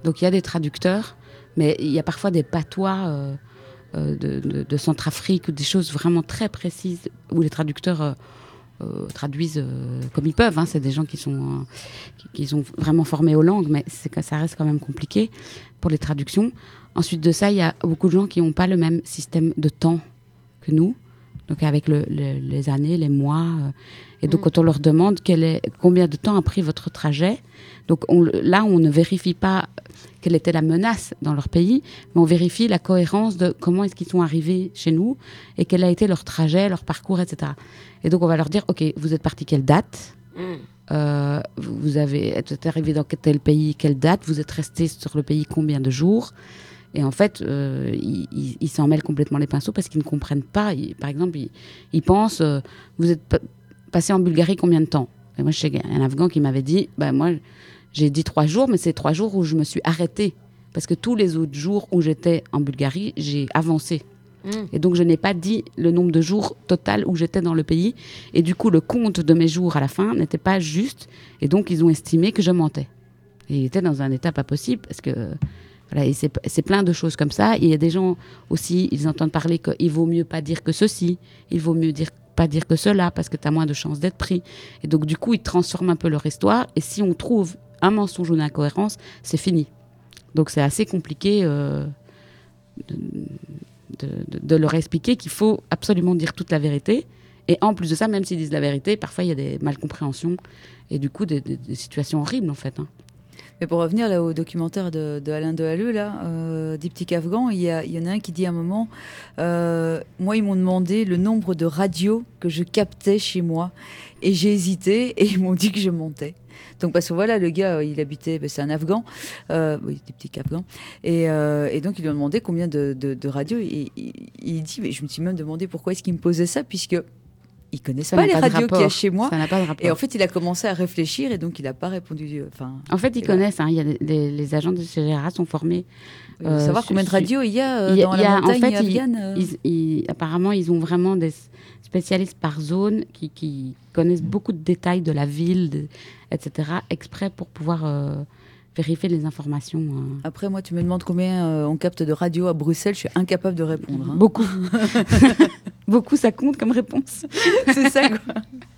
Donc il y a des traducteurs, mais il y a parfois des patois euh, euh, de, de, de Centrafrique ou des choses vraiment très précises où les traducteurs euh, euh, traduisent euh, comme ils peuvent. Hein. C'est des gens qui sont, euh, qui, qui sont vraiment formés aux langues, mais c'est que ça reste quand même compliqué pour les traductions. Ensuite de ça, il y a beaucoup de gens qui n'ont pas le même système de temps que nous. Donc avec le, le, les années, les mois. Euh, et donc mmh. quand on leur demande quel est, combien de temps a pris votre trajet, donc on, là on ne vérifie pas quelle était la menace dans leur pays, mais on vérifie la cohérence de comment est-ce qu'ils sont arrivés chez nous et quel a été leur trajet, leur parcours, et cetera. Et donc on va leur dire, ok, vous êtes parti quelle date mmh. euh, Vous avez, êtes arrivé dans tel pays, quelle date? Vous êtes resté sur le pays combien de jours? Et en fait, euh, ils, ils, ils s'en mêlent complètement les pinceaux parce qu'ils ne comprennent pas. Ils, par exemple, ils, ils pensent, euh, vous êtes p- passé en Bulgarie combien de temps? Et moi, je sais qu'il y a un Afghan qui m'avait dit, bah, moi, j'ai dit trois jours, mais c'est trois jours où je me suis arrêtée. Parce que tous les autres jours où j'étais en Bulgarie, j'ai avancé. Mmh. Et donc, je n'ai pas dit le nombre de jours total où j'étais dans le pays. Et du coup, le compte de mes jours à la fin n'était pas juste. Et donc, ils ont estimé que je mentais. Et il était dans un état pas possible parce que... Voilà, et c'est, c'est plein de choses comme ça. Et il y a des gens aussi, ils entendent parler qu'il vaut mieux pas dire que ceci, il vaut mieux dire, pas dire que cela, parce que tu as moins de chances d'être pris. Et donc, du coup, ils transforment un peu leur histoire. Et si on trouve un mensonge ou une incohérence, c'est fini. Donc, c'est assez compliqué euh, de, de, de, de leur expliquer qu'il faut absolument dire toute la vérité. Et en plus de ça, même s'ils disent la vérité, parfois, il y a des malcompréhensions et du coup, des, des, des situations horribles, en fait. Hein. Mais pour revenir là au documentaire de, de Alain Dehalleux, là, euh, Diptyque Afghan, il y, a, il y en a un qui dit à un moment, euh, moi ils m'ont demandé le nombre de radios que je captais chez moi, et j'ai hésité, et ils m'ont dit que je montais. Donc parce que voilà, le gars, il habitait, ben, c'est un Afghan, euh, oui, Diptyque Afghan, et, euh, et donc ils lui ont demandé combien de, de, de radios, et il, il dit, mais je me suis même demandé pourquoi est-ce qu'il me posait ça, puisque ils connaissent ça pas les pas radios qu'il y a chez moi. Ça n'a pas de rapport. Et en fait, il a commencé à réfléchir et donc il n'a pas répondu. Enfin, en fait, ils connaissent. Hein, il y a des, les, les agents de C G R A sont formés. Euh, savoir su, combien de radios il y a euh, dans y a, la montagne en fait, afghane. Euh... Ils, ils, apparemment, ils ont vraiment des spécialistes par zone qui, qui connaissent beaucoup de détails de la ville, de, et cetera, exprès pour pouvoir euh, vérifier les informations. Euh. Après, moi, tu me demandes combien euh, on capte de radios à Bruxelles, je suis incapable de répondre. Hein. Beaucoup. Beaucoup, ça compte comme réponse. C'est ça, quoi.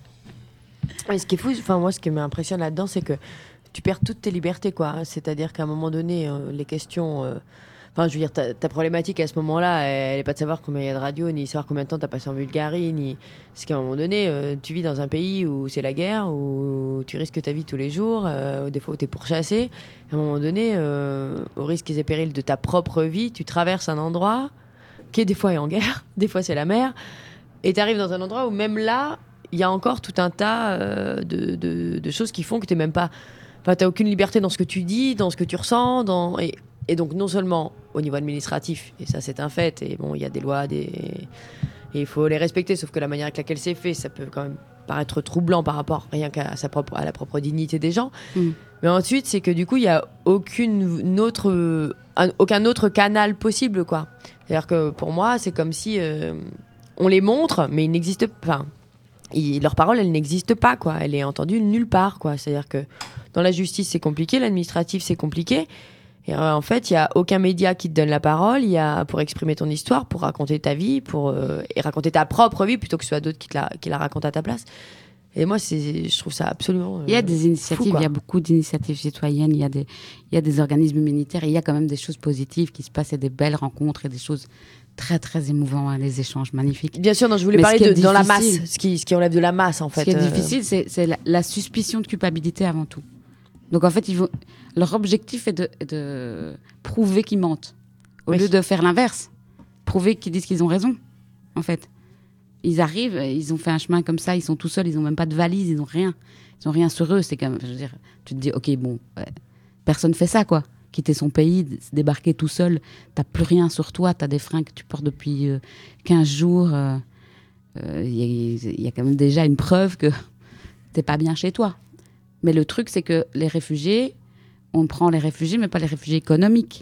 Et ce qui est fou, enfin, moi, ce qui m'impressionne là-dedans, c'est que tu perds toutes tes libertés, quoi. C'est-à-dire qu'à un moment donné, euh, les questions... Euh... Enfin, je veux dire, ta, ta problématique à ce moment-là, elle n'est pas de savoir combien il y a de radios, ni savoir combien de temps tu as passé en Bulgarie, ni... C'est qu'à un moment donné, euh, tu vis dans un pays où c'est la guerre, où tu risques ta vie tous les jours, euh, des fois où tu es pourchassé. À un moment donné, euh, au risque et périls de ta propre vie, tu traverses un endroit qui, des fois, est en guerre, des fois, c'est la mer, et tu arrives dans un endroit où, même là, il y a encore tout un tas euh, de, de, de choses qui font que tu n'es même pas... Enfin, tu n'as aucune liberté dans ce que tu dis, dans ce que tu ressens, dans... Et, Et donc, non seulement au niveau administratif, et ça, c'est un fait, et bon, il y a des lois, des... et il faut les respecter, sauf que la manière avec laquelle c'est fait, ça peut quand même paraître troublant par rapport rien qu'à sa propre, à la propre dignité des gens. Mmh. Mais ensuite, c'est que du coup, il n'y a aucune autre, un, aucun autre canal possible, quoi. C'est-à-dire que pour moi, c'est comme si euh, on les montre, mais ils n'existent pas. Enfin, ils, leur parole, elle n'existe pas, quoi. Elle est entendue nulle part, quoi. C'est-à-dire que dans la justice, c'est compliqué, l'administratif, c'est compliqué. Et euh, en fait, il n'y a aucun média qui te donne la parole y a, pour exprimer ton histoire, pour raconter ta vie, pour, euh, et raconter ta propre vie, plutôt que ce soit d'autres qui te la, qui la racontent à ta place. Et moi, c'est, je trouve ça absolument euh, Il y a des initiatives, fou, il y a beaucoup d'initiatives citoyennes, il y a des, il y a des organismes humanitaires, et il y a quand même des choses positives qui se passent, et des belles rencontres, et des choses très, très émouvantes, hein, des échanges magnifiques. Bien sûr, non, je voulais Mais parler de, dans la masse, ce qui, ce qui relève de la masse, en fait. Ce qui est euh... difficile, c'est, c'est la, la suspicion de culpabilité avant tout. Donc, en fait, ils vont... leur objectif est de, de prouver qu'ils mentent, au oui. lieu de faire l'inverse. Prouver qu'ils disent qu'ils ont raison, en fait. Ils arrivent, ils ont fait un chemin comme ça, ils sont tout seuls, ils n'ont même pas de valise, ils n'ont rien. Ils n'ont rien sur eux. C'est comme, je veux dire, tu te dis, ok, bon, ouais, personne ne fait ça, quoi. Quitter son pays, débarquer tout seul, tu n'as plus rien sur toi, tu as des fringues que tu portes depuis euh, quinze jours. Il euh, euh, y, y a quand même déjà une preuve que tu n'es pas bien chez toi. Mais le truc, c'est que les réfugiés, on prend les réfugiés, mais pas les réfugiés économiques.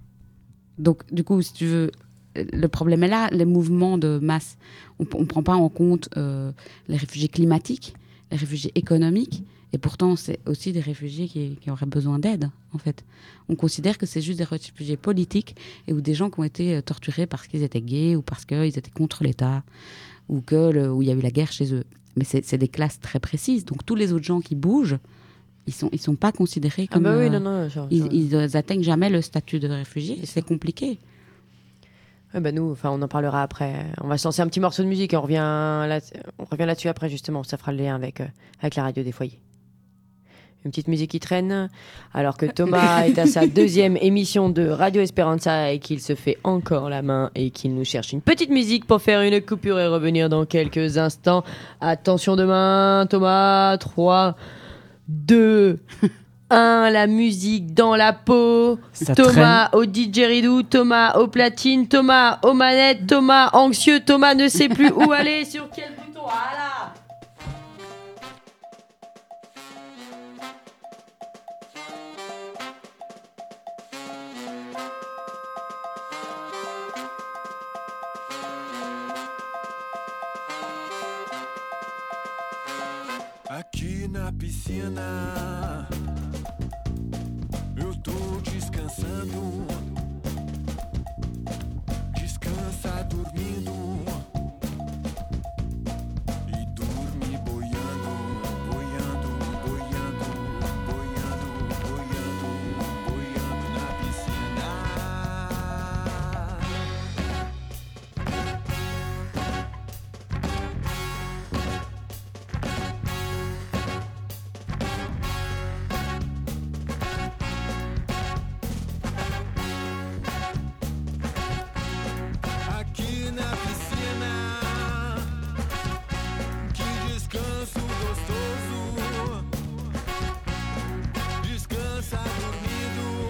Donc, du coup, si tu veux, le problème est là, les mouvements de masse. On ne prend pas en compte euh, les réfugiés climatiques, les réfugiés économiques Et pourtant, c'est aussi des réfugiés qui, qui auraient besoin d'aide, en fait. On considère que c'est juste des réfugiés politiques et ou des gens qui ont été torturés parce qu'ils étaient gays ou parce qu'ils étaient contre l'État ou que le, où il y a eu la guerre chez eux. Mais c'est, c'est des classes très précises. Donc tous les autres gens qui bougent, ils sont ils sont pas considérés comme. Ah bah oui, euh, non, non, genre, ils, genre. ils atteignent jamais le statut de réfugié. Et c'est compliqué. Ouais, bah nous, enfin, on en parlera après. On va se lancer un petit morceau de musique et on revient, là, on revient là-dessus après, justement. Ça fera le lien avec, euh, avec la radio des foyers. Une petite musique qui traîne, alors que Thomas est à sa deuxième émission de Radio Esperanza et qu'il se fait encore la main et qu'il nous cherche une petite musique pour faire une coupure et revenir dans quelques instants. Attention demain, Thomas, trois, deux, un, la musique dans la peau. Ça Thomas au D J Ridou, Thomas au platine, Thomas aux manettes, Thomas anxieux, Thomas ne sait plus où aller, sur quel bouton. Voilà. Aqui na piscina eu tô descansando, descansa dormindo e dorme boiando, boiando, boiando, boiando, boiando, boiando na piscina. Aqui na piscina, que descanso gostoso, descansa dormindo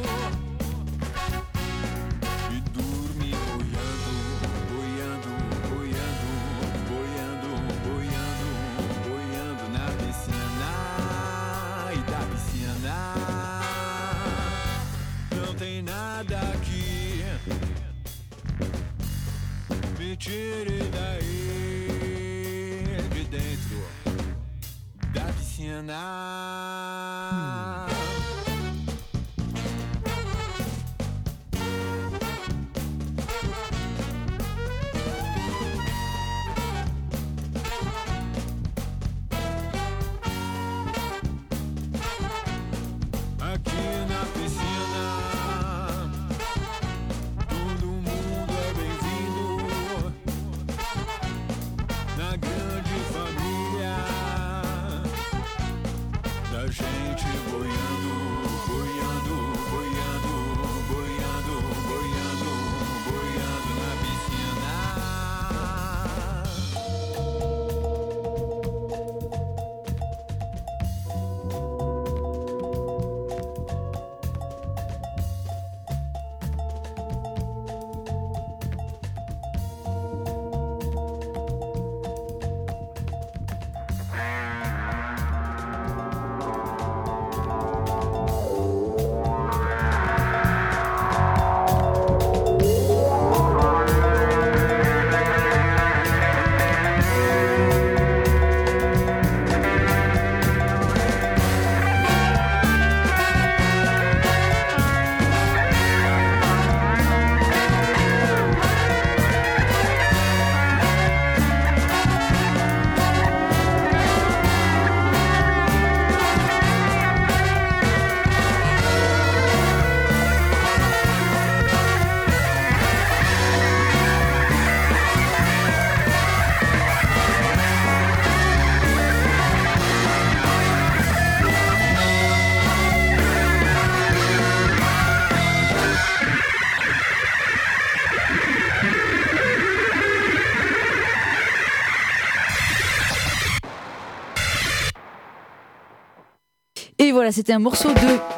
e dorme boiando, boiando, boiando, boiando, boiando, boiando na piscina e da piscina não tem nada aqui. Me tire daí de dentro da piscina. Aqui na piscina todo mundo é bem-vindo. Na grande família da gente boiando, boiando, boiando, boiando, boiando, boiando na piscina. Et voilà, c'était un morceau de...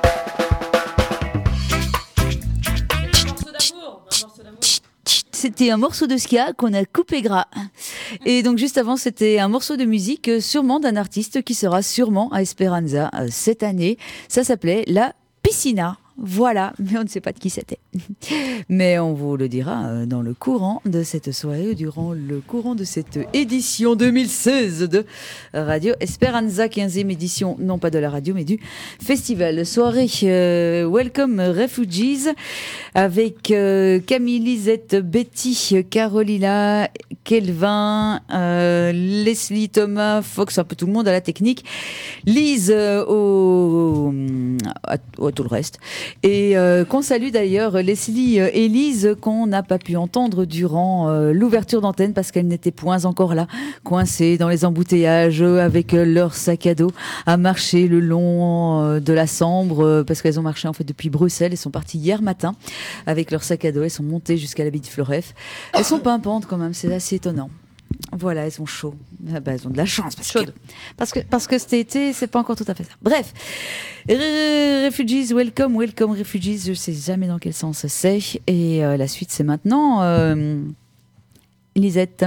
C'était un morceau de ska qu'on a coupé gras. Et donc juste avant, c'était un morceau de musique, euh, sûrement d'un artiste qui sera sûrement à Esperanza euh, cette année. Ça s'appelait La Piscina. Voilà, mais on ne sait pas de qui c'était. Mais on vous le dira euh, dans le courant de cette soirée, durant le courant de cette édition deux mille seize de Radio Esperanza, quinzième édition, non pas de la radio, mais du festival. Soirée euh, Welcome Refugees avec euh, Camille, Lisette, Betty, Carolina, Kelvin, euh, Leslie, Thomas, Fox, un peu tout le monde à la technique, Lise euh, au, à, à tout le reste. Et euh, qu'on salue d'ailleurs Leslie et Lise qu'on n'a pas pu entendre durant euh, l'ouverture d'antenne parce qu'elles n'étaient point encore là, coincées dans les embouteillages avec euh, leur sac à dos à marcher le long euh, de la Sambre euh, parce qu'elles ont marché en fait depuis Bruxelles. Elles sont parties hier matin avec leur sac à dos. Elles sont montées jusqu'à l'abbaye de Fleuref. Elles sont pimpantes quand même, c'est assez étonnant. Voilà, elles ont chaud. Ah bah, elles ont de la chance. Parce que, parce que, parce que cet été, c'est pas encore tout à fait ça. Bref. R- Refugees, welcome, welcome Refugees. Je sais jamais dans quel sens c'est. Et euh, la suite, c'est maintenant. Euh, Lisette.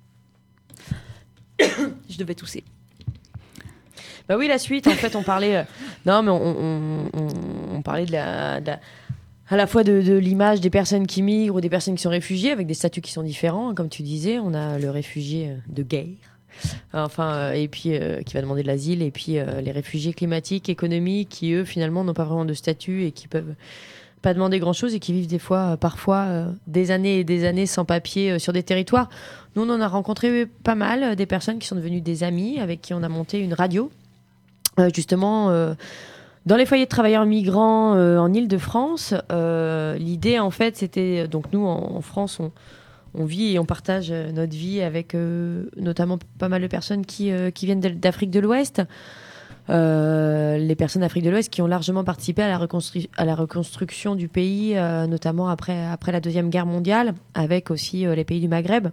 Je devais tousser. Bah oui, la suite, en fait, on parlait... euh, Non, mais on, on, on, on parlait de la... de la- à la fois de, de l'image des personnes qui migrent ou des personnes qui sont réfugiées, avec des statuts qui sont différents. Comme tu disais, on a le réfugié euh, de guerre, enfin, euh, et puis euh, qui va demander de l'asile, et puis euh, les réfugiés climatiques, économiques, qui eux finalement n'ont pas vraiment de statut et qui peuvent pas demander grand-chose et qui vivent des fois, euh, parfois, euh, des années et des années sans papier euh, sur des territoires. Nous, on en a rencontré pas mal, euh, des personnes qui sont devenues des amis, avec qui on a monté une radio, euh, justement... Euh, Dans les foyers de travailleurs migrants euh, en Île-de-France, euh, l'idée, en fait, c'était... Donc, nous, en, en France, on, on vit et on partage euh, notre vie avec euh, notamment pas mal de personnes qui, euh, qui viennent d'Afrique de l'Ouest. Euh, les personnes d'Afrique de l'Ouest qui ont largement participé à la, reconstru- à la reconstruction du pays, euh, notamment après, après la Deuxième Guerre mondiale, avec aussi euh, les pays du Maghreb.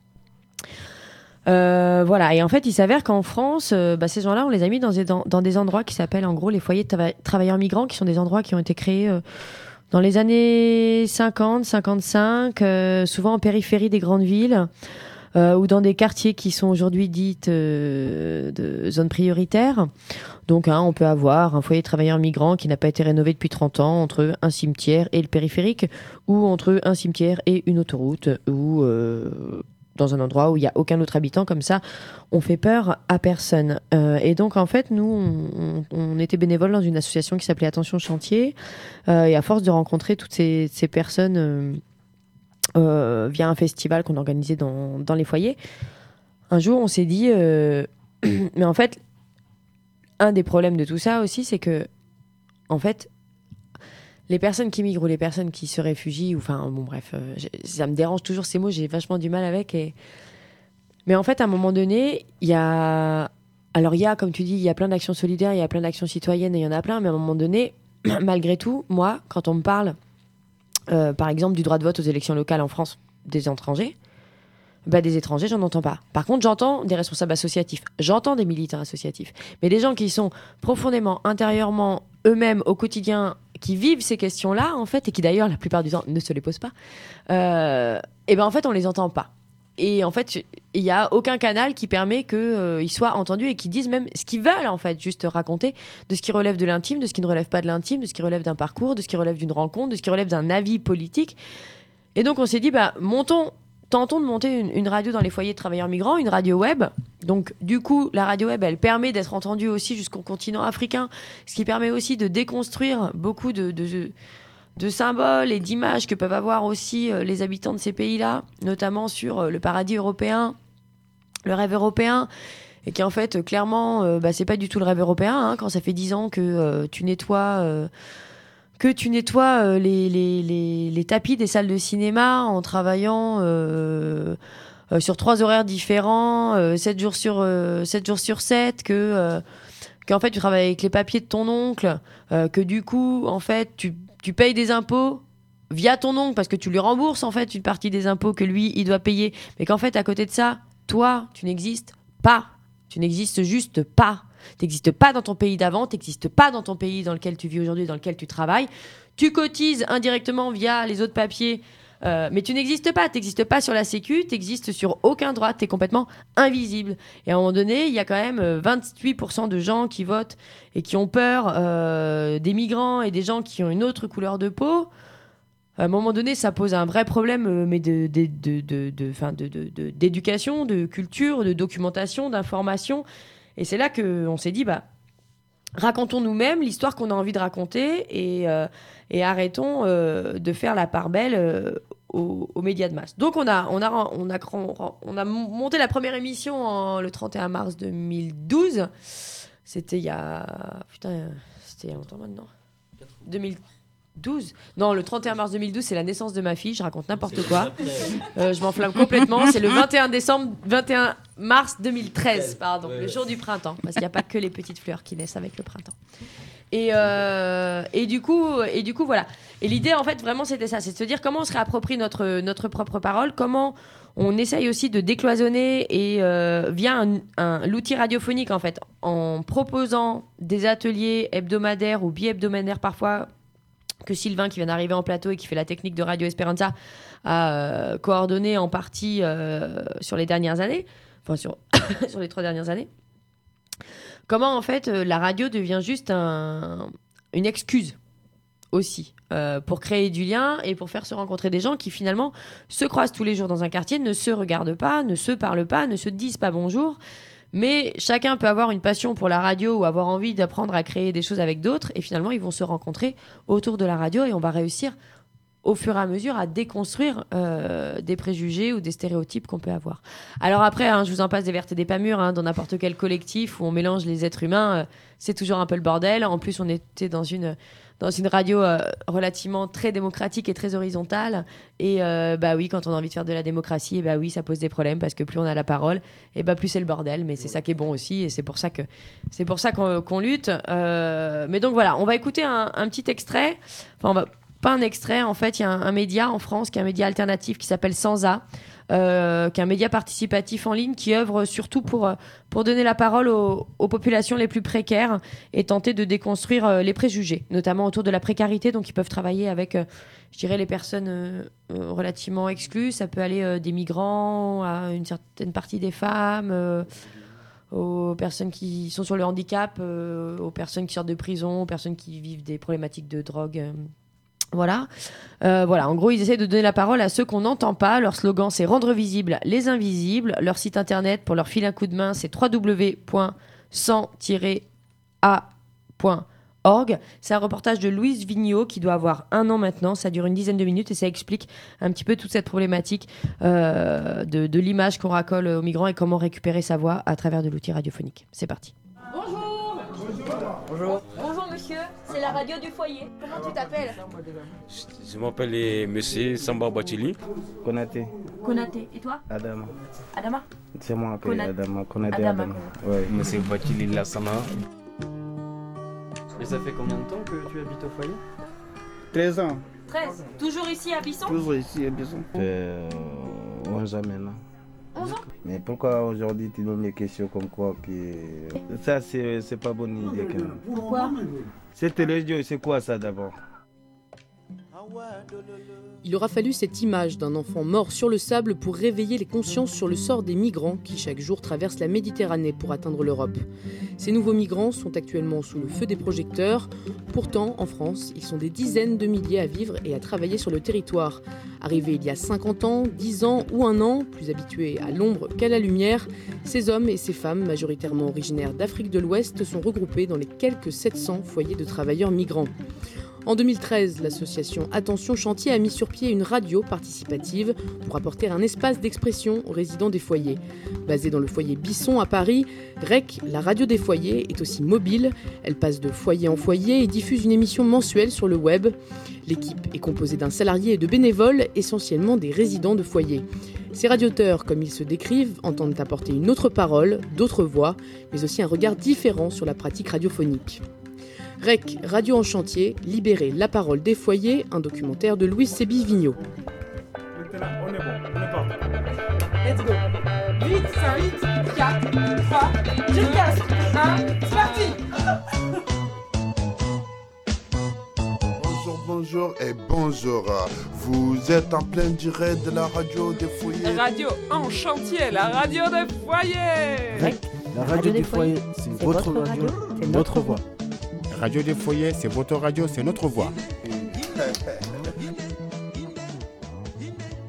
Euh, voilà, et en fait, il s'avère qu'en France, euh, bah, ces gens-là, on les a mis dans des, dans, dans des endroits qui s'appellent en gros les foyers de trava- travailleurs migrants, qui sont des endroits qui ont été créés euh, dans les années cinquante, cinquante-cinq, euh, souvent en périphérie des grandes villes, euh, ou dans des quartiers qui sont aujourd'hui dites euh, de zones prioritaires. Donc, hein, on peut avoir un foyer de travailleurs migrants qui n'a pas été rénové depuis trente ans, entre un cimetière et le périphérique, ou entre un cimetière et une autoroute, ou... Euh, dans un endroit où il n'y a aucun autre habitant, comme ça, on fait peur à personne. Euh, et donc, en fait, nous, on, on était bénévoles dans une association qui s'appelait Attention Chantier, euh, et à force de rencontrer toutes ces, ces personnes euh, euh, via un festival qu'on organisait dans, dans les foyers, un jour, on s'est dit... Euh, mais en fait, un des problèmes de tout ça aussi, c'est que, en fait... Les personnes qui migrent ou les personnes qui se réfugient, ou enfin, bon, bref, euh, ça me dérange toujours ces mots, j'ai vachement du mal avec. Et... Mais en fait, à un moment donné, il y a. Alors, il y a, comme tu dis, il y a plein d'actions solidaires, il y a plein d'actions citoyennes, et il y en a plein, mais à un moment donné, malgré tout, moi, quand on me parle, euh, par exemple, du droit de vote aux élections locales en France des étrangers, bah, des étrangers, j'en entends pas. Par contre, j'entends des responsables associatifs, j'entends des militants associatifs, mais des gens qui sont profondément, intérieurement, eux-mêmes, au quotidien, qui vivent ces questions-là, en fait, et qui d'ailleurs, la plupart du temps, ne se les posent pas, euh, et ben en fait, on les entend pas. Et en fait, il n'y a aucun canal qui permet qu'ils euh, soient entendus et qu'ils disent même ce qu'ils veulent, en fait, juste raconter de ce qui relève de l'intime, de ce qui ne relève pas de l'intime, de ce qui relève d'un parcours, de ce qui relève d'une rencontre, de ce qui relève d'un avis politique. Et donc, on s'est dit, bah, montons... Tentons de monter une, une radio dans les foyers de travailleurs migrants, une radio web. Donc, du coup, la radio web, elle permet d'être entendue aussi jusqu'au continent africain, ce qui permet aussi de déconstruire beaucoup de, de, de symboles et d'images que peuvent avoir aussi euh, les habitants de ces pays-là, notamment sur euh, le paradis européen, le rêve européen, et qui en fait, euh, clairement, euh, bah, c'est pas du tout le rêve européen, hein, quand ça fait dix ans que euh, tu nettoies... Euh, que tu nettoies euh, les, les, les, les tapis des salles de cinéma en travaillant euh, euh, sur trois horaires différents, euh, sept jours sur euh, sept jours sur sept, que euh, qu'en fait tu travailles avec les papiers de ton oncle, euh, que du coup en fait tu, tu payes des impôts via ton oncle parce que tu lui rembourses en fait une partie des impôts que lui il doit payer, mais qu'en fait à côté de ça, toi tu n'existes pas, tu n'existes juste pas. T'existes pas dans ton pays d'avant, t'existes pas dans ton pays dans lequel tu vis aujourd'hui, dans lequel tu travailles. Tu cotises indirectement via les autres papiers, euh, mais tu n'existes pas. T'existes pas sur la Sécu, t'existes sur aucun droit, t'es complètement invisible. Et à un moment donné, il y a quand même vingt-huit pour cent de gens qui votent et qui ont peur euh, des migrants et des gens qui ont une autre couleur de peau. À un moment donné, ça pose un vrai problème, euh, mais de, de, de, de, de, fin de, de, de, d'éducation, de culture, de documentation, d'information. Et c'est là qu'on s'est dit, bah, racontons nous-mêmes l'histoire qu'on a envie de raconter et, euh, et arrêtons euh, de faire la part belle euh, aux, aux médias de masse. Donc on a, on, a, on, a, on a monté la première émission en, le trente et un mars deux mille douze. C'était il y a... Putain, c'était il y a longtemps maintenant. deux mille douze. Non, le trente et un mars deux mille douze, c'est la naissance de ma fille. Je raconte n'importe quoi. Euh, je m'enflamme complètement. C'est le vingt et un décembre, vingt et un mars deux mille treize, pardon, le jour du printemps, parce qu'il n'y a pas que les petites fleurs qui naissent avec le printemps. Et, euh, et du coup, et du coup, voilà. Et l'idée, en fait, vraiment, c'était ça, c'est de se dire comment on se réapproprie notre notre propre parole, comment on essaye aussi de décloisonner et euh, via un, un, l'outil radiophonique, en fait, en proposant des ateliers hebdomadaires ou bi-hebdomadaires parfois, que Sylvain, qui vient d'arriver en plateau et qui fait la technique de Radio Esperanza, a euh, coordonné en partie euh, sur les dernières années, enfin sur, sur les trois dernières années. Comment, en fait, euh, la radio devient juste un, une excuse aussi euh, pour créer du lien et pour faire se rencontrer des gens qui, finalement, se croisent tous les jours dans un quartier, ne se regardent pas, ne se parlent pas, ne se disent pas bonjour. Mais chacun peut avoir une passion pour la radio ou avoir envie d'apprendre à créer des choses avec d'autres. Et finalement, ils vont se rencontrer autour de la radio et on va réussir au fur et à mesure à déconstruire euh, des préjugés ou des stéréotypes qu'on peut avoir. Alors après, hein, je vous en passe des vertes et des pas mûres, hein, dans n'importe quel collectif où on mélange les êtres humains, euh, c'est toujours un peu le bordel. En plus, on était dans une... dans une radio euh, relativement très démocratique et très horizontale. Et euh, bah oui, quand on a envie de faire de la démocratie, et bah oui, ça pose des problèmes parce que plus on a la parole, et bah plus c'est le bordel. Mais c'est ça qui est bon aussi, et c'est pour ça que c'est pour ça qu'on, qu'on lutte. Euh, mais donc voilà, on va écouter un, un petit extrait. Enfin, on va pas un extrait. En fait, il y a un, un média en France qui est un média alternatif qui s'appelle Sansa. Euh, qui est un média participatif en ligne qui œuvre surtout pour, pour donner la parole aux, aux populations les plus précaires et tenter de déconstruire euh, les préjugés, notamment autour de la précarité. Donc, ils peuvent travailler avec, euh, je dirais, les personnes euh, euh, relativement exclues. Ça peut aller euh, des migrants à une certaine partie des femmes, euh, aux personnes qui sont sur le handicap, euh, aux personnes qui sortent de prison, aux personnes qui vivent des problématiques de drogue. Euh, Voilà. Euh, voilà, en gros, ils essaient de donner la parole à ceux qu'on n'entend pas. Leur slogan, c'est rendre visibles les invisibles. Leur site internet, pour leur filer un coup de main, c'est w w w point cent tiret a point org. C'est un reportage de Louise Vigneault qui doit avoir un an maintenant. Ça dure une dizaine de minutes et ça explique un petit peu toute cette problématique euh, de, de l'image qu'on racole aux migrants et comment récupérer sa voix à travers de l'outil radiophonique. C'est parti. Bonjour. Bonjour. Bonjour monsieur, c'est la radio du foyer. Comment tu t'appelles? Je m'appelle eh, Monsieur Samba Bachili. Konaté. Konaté. Et toi? Adama. Adama? C'est moi qui Konat- Adama. Konaté Adama. Adama. Ouais, Monsieur Bachili Lassana. Et ça fait combien de temps que tu habites au foyer? treize ans. treize. Toujours ici à Bisson? Toujours ici à Bisson. Euh, onze ans maintenant. onze ans? Mais pourquoi aujourd'hui tu donnes des questions comme quoi que... Ça, c'est, c'est pas bonne idée quand même. Pourquoi? Cette religion, c'est quoi ça d'abord? Il aura fallu cette image d'un enfant mort sur le sable pour réveiller les consciences sur le sort des migrants qui chaque jour traversent la Méditerranée pour atteindre l'Europe. Ces nouveaux migrants sont actuellement sous le feu des projecteurs. Pourtant, en France, ils sont des dizaines de milliers à vivre et à travailler sur le territoire. Arrivés il y a cinquante ans, dix ans ou un an, plus habitués à l'ombre qu'à la lumière, ces hommes et ces femmes, majoritairement originaires d'Afrique de l'Ouest, sont regroupés dans les quelques sept cents foyers de travailleurs migrants. En deux mille treize, l'association Attention Chantier a mis sur pied une radio participative pour apporter un espace d'expression aux résidents des foyers. Basée dans le foyer Bisson à Paris, R E C, la radio des foyers, est aussi mobile. Elle passe de foyer en foyer et diffuse une émission mensuelle sur le web. L'équipe est composée d'un salarié et de bénévoles, essentiellement des résidents de foyer. Ces radioteurs, comme ils se décrivent, entendent apporter une autre parole, d'autres voix, mais aussi un regard différent sur la pratique radiophonique. R E C, Radio en chantier, libérer la parole des foyers, un documentaire de Louise Sébi-Vigneault. Maintenant, on est bon, on est parti. Let's go. huit, cinq, quatre, trois, deux, un, c'est parti. Bonjour, bonjour et bonjour. Vous êtes en plein direct de la radio des foyers. Radio en chantier, la radio des foyers. R E C, la radio, radio des, des foyers, foyers, c'est, c'est votre radio, radio c'est notre voix. Radio des foyers, c'est votre radio, c'est notre voix.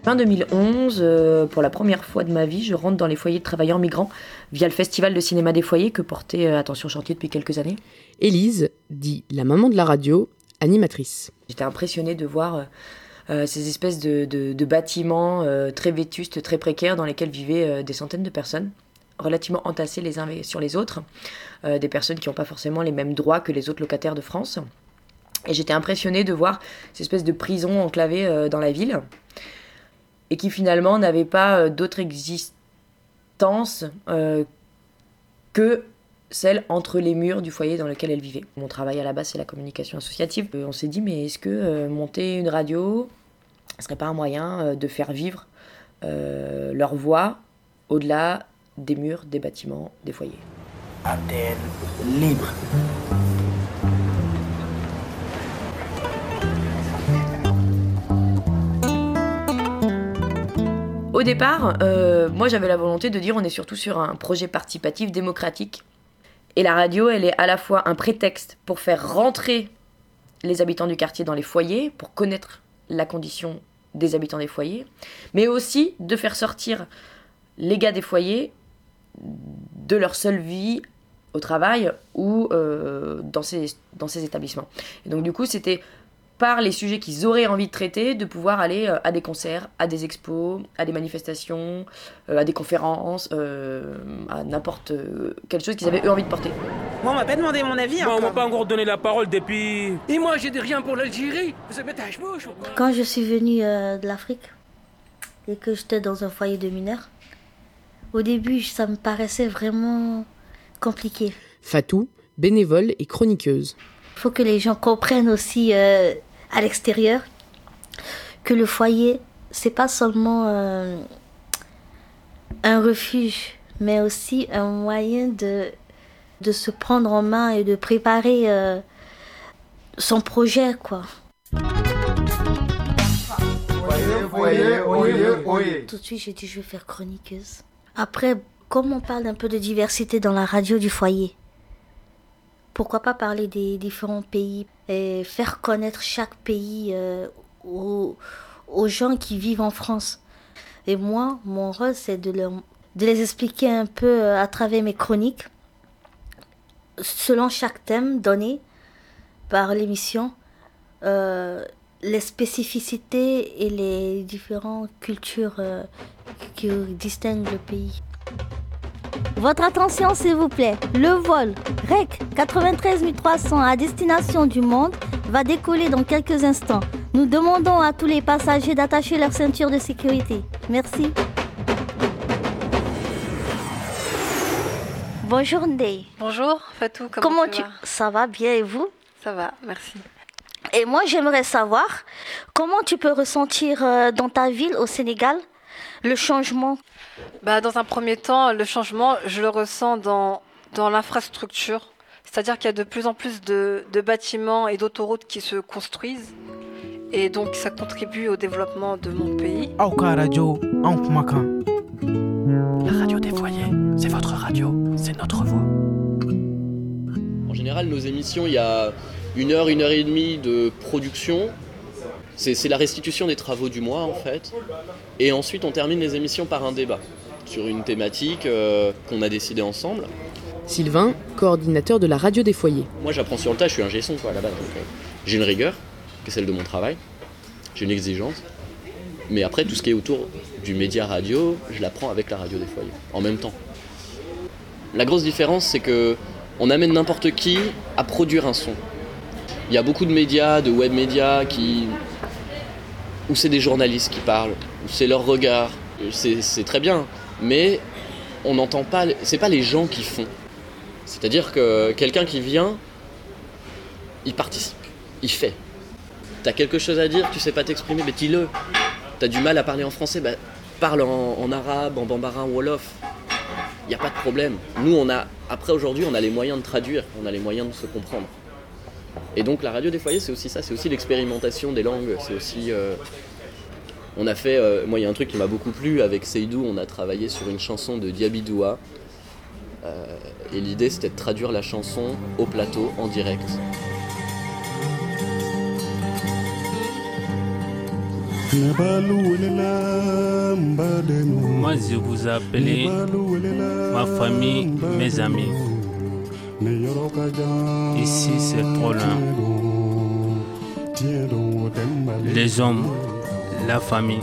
Fin deux mille onze, euh, pour la première fois de ma vie, je rentre dans les foyers de travailleurs migrants via le Festival de cinéma des foyers que portait euh, Attention Chantier depuis quelques années. Élise, dit la maman de la radio, animatrice. J'étais impressionnée de voir euh, ces espèces de, de, de bâtiments euh, très vétustes, très précaires, dans lesquels vivaient euh, des centaines de personnes, relativement entassées les uns sur les autres, euh, des personnes qui n'ont pas forcément les mêmes droits que les autres locataires de France. Et j'étais impressionnée de voir ces espèces de prisons enclavées euh, dans la ville, et qui finalement n'avaient pas euh, d'autre existence euh, que celle entre les murs du foyer dans lequel elles vivaient. Mon travail à la base, c'est la communication associative. Euh, on s'est dit, mais est-ce que euh, monter une radio ne serait pas un moyen euh, de faire vivre euh, leur voix au-delà des murs, des bâtiments, des foyers. Antenne libre. Au départ, euh, moi j'avais la volonté de dire on est surtout sur un projet participatif démocratique. Et la radio, elle est à la fois un prétexte pour faire rentrer les habitants du quartier dans les foyers, pour connaître la condition des habitants des foyers, mais aussi de faire sortir les gars des foyers de leur seule vie au travail ou euh, dans, ces, dans ces établissements. Et donc du coup, c'était par les sujets qu'ils auraient envie de traiter, de pouvoir aller à des concerts, à des expos, à des manifestations, à des conférences, euh, à n'importe quelle chose qu'ils avaient eux envie de porter. Moi, on m'a pas demandé mon avis. Bon, on m'a pas encore donné la parole depuis... Et moi, j'ai dit rien pour l'Algérie. Vous avez tâche bouche. Quand je suis venue euh, de l'Afrique et que j'étais dans un foyer de mineurs, au début, ça me paraissait vraiment compliqué. Fatou, bénévole et chroniqueuse. Il faut que les gens comprennent aussi euh, à l'extérieur que le foyer, c'est pas seulement euh, un refuge, mais aussi un moyen de, de se prendre en main et de préparer euh, son projet, quoi. Foyer, foyer, foyer, foyer. Tout de suite, j'ai dit je vais faire chroniqueuse. Après, comme on parle un peu de diversité dans la radio du foyer, pourquoi pas parler des différents pays et faire connaître chaque pays euh, aux, aux gens qui vivent en France. Et moi, mon rôle, c'est de, leur, de les expliquer un peu euh, à travers mes chroniques, selon chaque thème donné par l'émission, euh, les spécificités et les différentes cultures euh, qui distinguent le pays. Votre attention s'il vous plaît, le vol R E C quatre-vingt-treize mille trois cents à destination du monde va décoller dans quelques instants. Nous demandons à tous les passagers d'attacher leur ceinture de sécurité. Merci. Bonjour Ndeye. Bonjour Fatou, comment, Comment tu tu vas? Ça va bien et vous? Ça va, merci. Et moi j'aimerais savoir comment tu peux ressentir euh, dans ta ville au Sénégal le changement. Bah, dans un premier temps, le changement, je le ressens dans, dans l'infrastructure. C'est-à-dire qu'il y a de plus en plus de, de bâtiments et d'autoroutes qui se construisent. Et donc, ça contribue au développement de mon pays. Aouka Radio, Ankmakan. La radio des foyers, c'est votre radio, c'est notre voix. En général, nos émissions, il y a une heure, une heure et demie de production. C'est, c'est la restitution des travaux du mois, en fait. Et ensuite, on termine les émissions par un débat sur une thématique euh, qu'on a décidé ensemble. Sylvain, coordinateur de la radio des foyers. Moi, j'apprends sur le tas, je suis un G-son, quoi, à la base. Donc, euh, j'ai une rigueur, qui est celle de mon travail. J'ai une exigence. Mais après, tout ce qui est autour du média radio, je l'apprends avec la radio des foyers, en même temps. La grosse différence, c'est que on amène n'importe qui à produire un son. Il y a beaucoup de médias, de web médias, qui... où c'est des journalistes qui parlent, où c'est leur regard. C'est, c'est très bien, mais on n'entend pas... C'est pas les gens qui font. C'est-à-dire que quelqu'un qui vient, il participe, il fait. T'as quelque chose à dire, tu sais pas t'exprimer, mais dis-le. T'as du mal à parler en français, bah, parle en, en arabe, en bambara, en wolof. Il n'y a pas de problème. Nous, on a, après aujourd'hui, on a les moyens de traduire, on a les moyens de se comprendre. Et donc la radio des foyers, c'est aussi ça, c'est aussi l'expérimentation des langues. C'est aussi, euh, on a fait, euh, moi il y a un truc qui m'a beaucoup plu avec Seydou, on a travaillé sur une chanson de Diabidoua. Euh, et l'idée, c'était de traduire la chanson au plateau, en direct. Moi, je vous appelle ma famille, mes amis. Ici, c'est trop loin. Les hommes, la famille.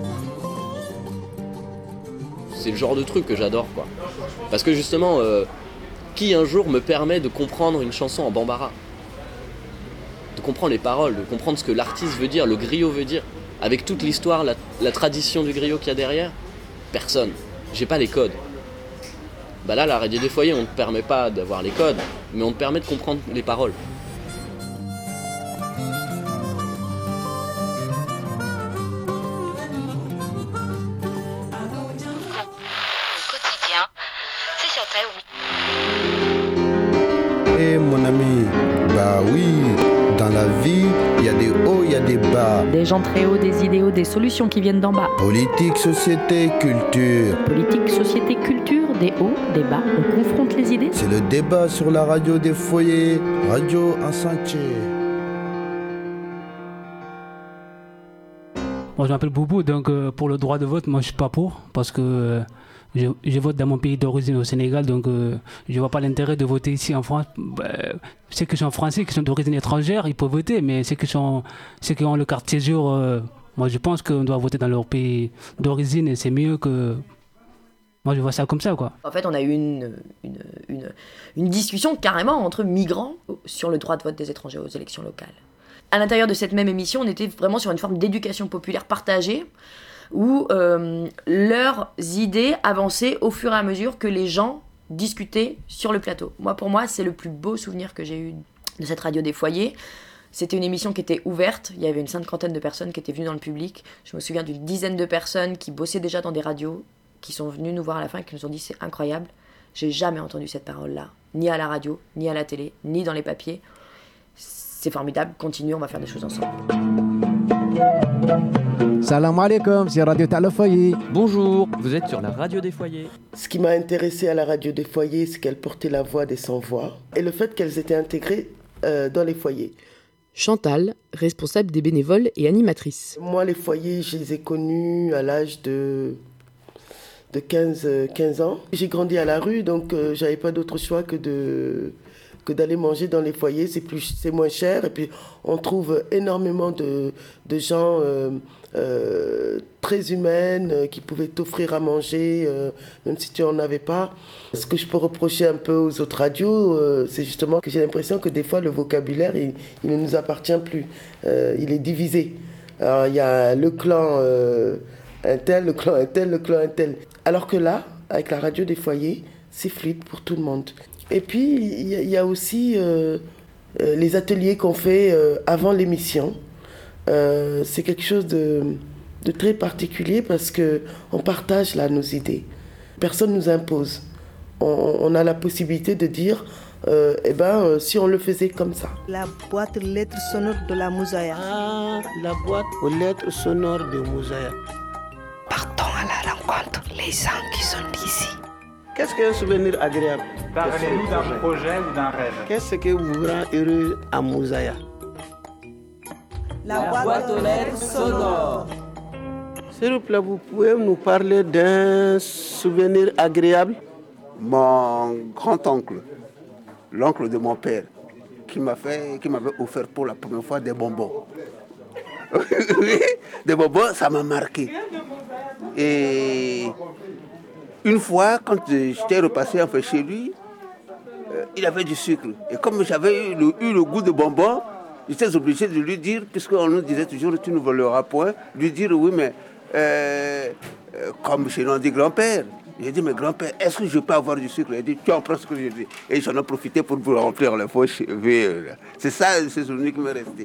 C'est le genre de truc que j'adore, quoi. Parce que justement, euh, qui un jour me permet de comprendre une chanson en bambara, de comprendre les paroles, de comprendre ce que l'artiste veut dire, le griot veut dire, avec toute l'histoire, la, la tradition du griot qu'il y a derrière? Personne. J'ai pas les codes. Bah là, la radio des foyers, on ne te permet pas d'avoir les codes, mais on te permet de comprendre les paroles. Eh mon ami, bah oui, dans la vie, il y a des hauts, il y a des bas. Des gens très hauts, des idéaux, des solutions qui viennent d'en bas. Politique, société, culture. Politique, société, culture, des hauts, des bas, on confronte les idées. C'est le débat sur la radio des foyers, Radio Assanché. Moi je m'appelle Boubou, donc euh, pour le droit de vote, moi je suis pas pour, parce que euh, je, je vote dans mon pays d'origine au Sénégal, donc euh, je vois pas l'intérêt de voter ici en France. Bah, ceux qui sont français, qui sont d'origine étrangère, ils peuvent voter, mais ceux qui, sont, ceux qui ont le carte séjour, euh, moi je pense qu'on doit voter dans leur pays d'origine et c'est mieux que... Moi je vois ça comme ça, quoi. En fait, on a eu une, une, une, une discussion carrément entre migrants sur le droit de vote des étrangers aux élections locales. À l'intérieur de cette même émission, on était vraiment sur une forme d'éducation populaire partagée, où euh, leurs idées avançaient au fur et à mesure que les gens discutaient sur le plateau. Moi, pour moi, c'est le plus beau souvenir que j'ai eu de cette radio des foyers. C'était une émission qui était ouverte, il y avait une cinquantaine de personnes qui étaient venues dans le public. Je me souviens d'une dizaine de personnes qui bossaient déjà dans des radios, qui sont venues nous voir à la fin et qui nous ont dit « c'est incroyable, j'ai jamais entendu cette parole-là, ni à la radio, ni à la télé, ni dans les papiers. C'est formidable, continuez, on va faire des choses ensemble. » Salam alaikum, c'est Radio Tal Foyer. Bonjour, vous êtes sur la radio des foyers. Ce qui m'a intéressé à la radio des foyers, c'est qu'elle portait la voix des sans-voix et le fait qu'elles étaient intégrées euh, dans les foyers. Chantal, responsable des bénévoles et animatrice. Moi, les foyers, je les ai connus à l'âge de, de quinze, quinze ans. J'ai grandi à la rue, donc euh, j'avais pas d'autre choix que de... que d'aller manger dans les foyers, c'est, plus, c'est moins cher. Et puis, on trouve énormément de, de gens euh, euh, très humaines euh, qui pouvaient t'offrir à manger, euh, même si tu n'en avais pas. Ce que je peux reprocher un peu aux autres radios, euh, c'est justement que j'ai l'impression que des fois, le vocabulaire, il, il ne nous appartient plus. Euh, il est divisé. Alors, il y a le clan euh, un tel, le clan un tel, le clan un tel. Alors que là, avec la radio des foyers, c'est fluide pour tout le monde. Et puis, il y, y a aussi euh, euh, les ateliers qu'on fait euh, avant l'émission. Euh, c'est quelque chose de, de très particulier parce qu'on partage là nos idées. Personne ne nous impose. On, on a la possibilité de dire, euh, eh ben, euh, si on le faisait comme ça. La boîte aux lettres sonores de la Moussaïa. Ah, la boîte aux lettres sonores de Moussaïa. Partons à la rencontre, les gens qui sont d'ici. Qu'est-ce qu'un souvenir agréable? Parlez-nous d'un projet ou d'un rêve. Qu'est-ce qui vous rend heureux à Moussaïa? La, La boîte aux lettres sonores. S'il vous plaît, vous pouvez nous parler d'un souvenir agréable? Mon grand-oncle, l'oncle de mon père, qui m'a fait, qui m'avait offert pour la première fois des bonbons. Oui, des bonbons, ça m'a marqué. Et une fois, quand j'étais repassé en fait chez lui, euh, il avait du sucre. Et comme j'avais eu le, eu le goût de bonbons, j'étais obligé de lui dire, puisqu'on nous disait toujours, tu ne voleras point, lui dire, oui, mais euh, euh, comme chez nous on dit grand-père. J'ai dit, mais grand-père, est-ce que je peux avoir du sucre? Il a dit, tu en prends ce que je dis. Et j'en ai profité pour vous remplir les poches. C'est ça, c'est celui qui m'est resté.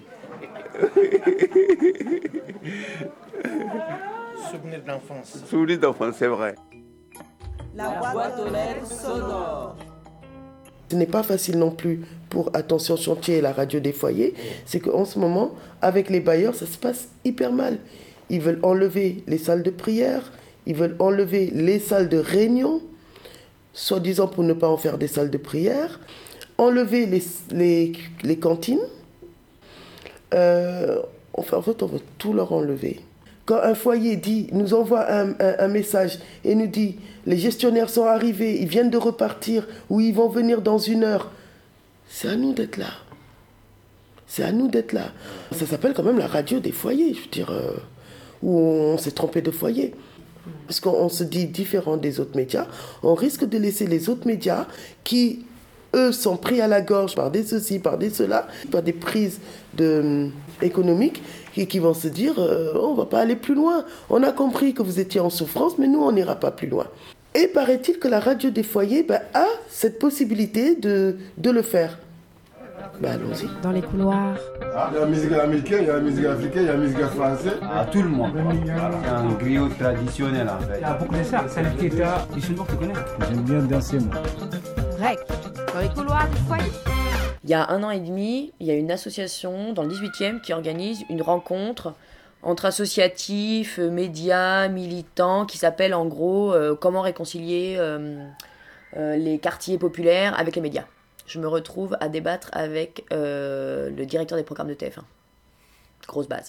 Souvenir d'enfance. Souvenir d'enfance, c'est vrai. La boîte aux lettres sonore. Ce n'est pas facile non plus pour Attention Chantier et la radio des foyers. C'est qu'en ce moment, avec les bailleurs, ça se passe hyper mal. Ils veulent enlever les salles de prière, ils veulent enlever les salles de réunion, soi-disant pour ne pas en faire des salles de prière, enlever les, les, les cantines. Euh, enfin, en fait, on va tout leur enlever. Quand un foyer dit, nous envoie un, un, un message et nous dit les gestionnaires sont arrivés, ils viennent de repartir ou ils vont venir dans une heure, c'est à nous d'être là. C'est à nous d'être là. Ça s'appelle quand même la radio des foyers, je veux dire, euh, où on s'est trompé de foyer. Parce qu'on se dit différent des autres médias, on risque de laisser les autres médias qui, eux, sont pris à la gorge par des ceci, par des cela, par des prises de, économiques, et qui vont se dire euh, on ne va pas aller plus loin. On a compris que vous étiez en souffrance, mais nous, on n'ira pas plus loin. Et paraît-il que la radio des foyers ben, a cette possibilité de, de le faire. Ben, allons-y. Dans les couloirs. Ah, il y a la musique américaine, il y a la musique africaine, il y a la musique française. À tout le monde. C'est un griot traditionnel en fait. Il y a beaucoup de ça. C'est le Keta. Je suis tu connais. J'aime bien danser moi. Rec. Dans les couloirs du foyer. Il y a un an et demi, il y a une association dans le dix-huitième qui organise une rencontre entre associatifs, médias, militants, qui s'appelle en gros euh, comment réconcilier euh, euh, les quartiers populaires avec les médias. Je me retrouve à débattre avec euh, le directeur des programmes de T F un. Grosse base.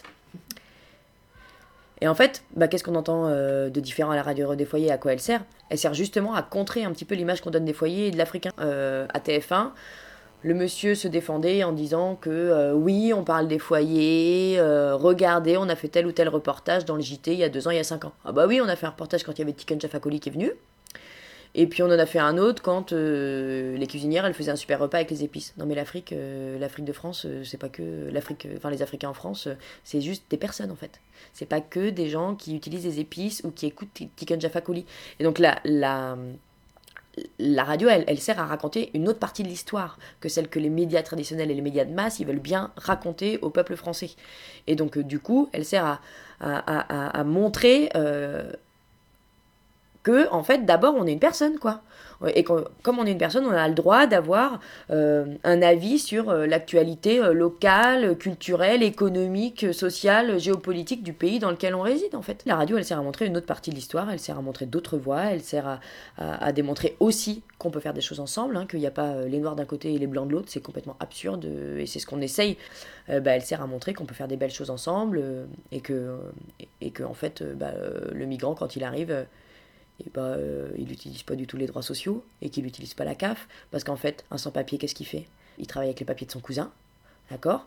Et en fait, bah, qu'est-ce qu'on entend euh, de différent à la radio des foyers, à quoi elle sert ? Elle sert justement à contrer un petit peu l'image qu'on donne des foyers et de l'Africain. Euh, à T F un, le monsieur se défendait en disant que euh, oui, on parle des foyers, euh, regardez, on a fait tel ou tel reportage dans le J T il y a deux ans, il y a cinq ans. Ah bah oui, on a fait un reportage quand il y avait Tiken Jah Fakoly qui est venu. Et puis on en a fait un autre quand euh, les cuisinières, elles faisaient un super repas avec les épices. Non mais l'Afrique, euh, l'Afrique de France, euh, c'est pas que l'Afrique, enfin les Africains en France, euh, c'est juste des personnes en fait. C'est pas que des gens qui utilisent des épices ou qui écoutent Tiken Jah Fakoly. Et donc la, la, la radio, elle, elle sert à raconter une autre partie de l'histoire que celle que les médias traditionnels et les médias de masse, ils veulent bien raconter au peuple français. Et donc euh, du coup, elle sert à, à, à, à montrer... Euh, que, en fait, d'abord, on est une personne, quoi. Et que, comme on est une personne, on a le droit d'avoir euh, un avis sur euh, l'actualité euh, locale, culturelle, économique, sociale, géopolitique du pays dans lequel on réside, en fait. La radio, elle sert à montrer une autre partie de l'histoire, elle sert à montrer d'autres voix, elle sert à, à, à démontrer aussi qu'on peut faire des choses ensemble, hein, qu'il n'y a pas euh, les noirs d'un côté et les blancs de l'autre, c'est complètement absurde, euh, et c'est ce qu'on essaye. Euh, bah, elle sert à montrer qu'on peut faire des belles choses ensemble, euh, et que, euh, et, et que, en fait, euh, bah, euh, le migrant, quand il arrive... Euh, et bah, euh, il n'utilise pas du tout les droits sociaux et qu'il n'utilise pas la C A F, parce qu'en fait, un sans-papier, qu'est-ce qu'il fait ? Il travaille avec les papiers de son cousin, d'accord ?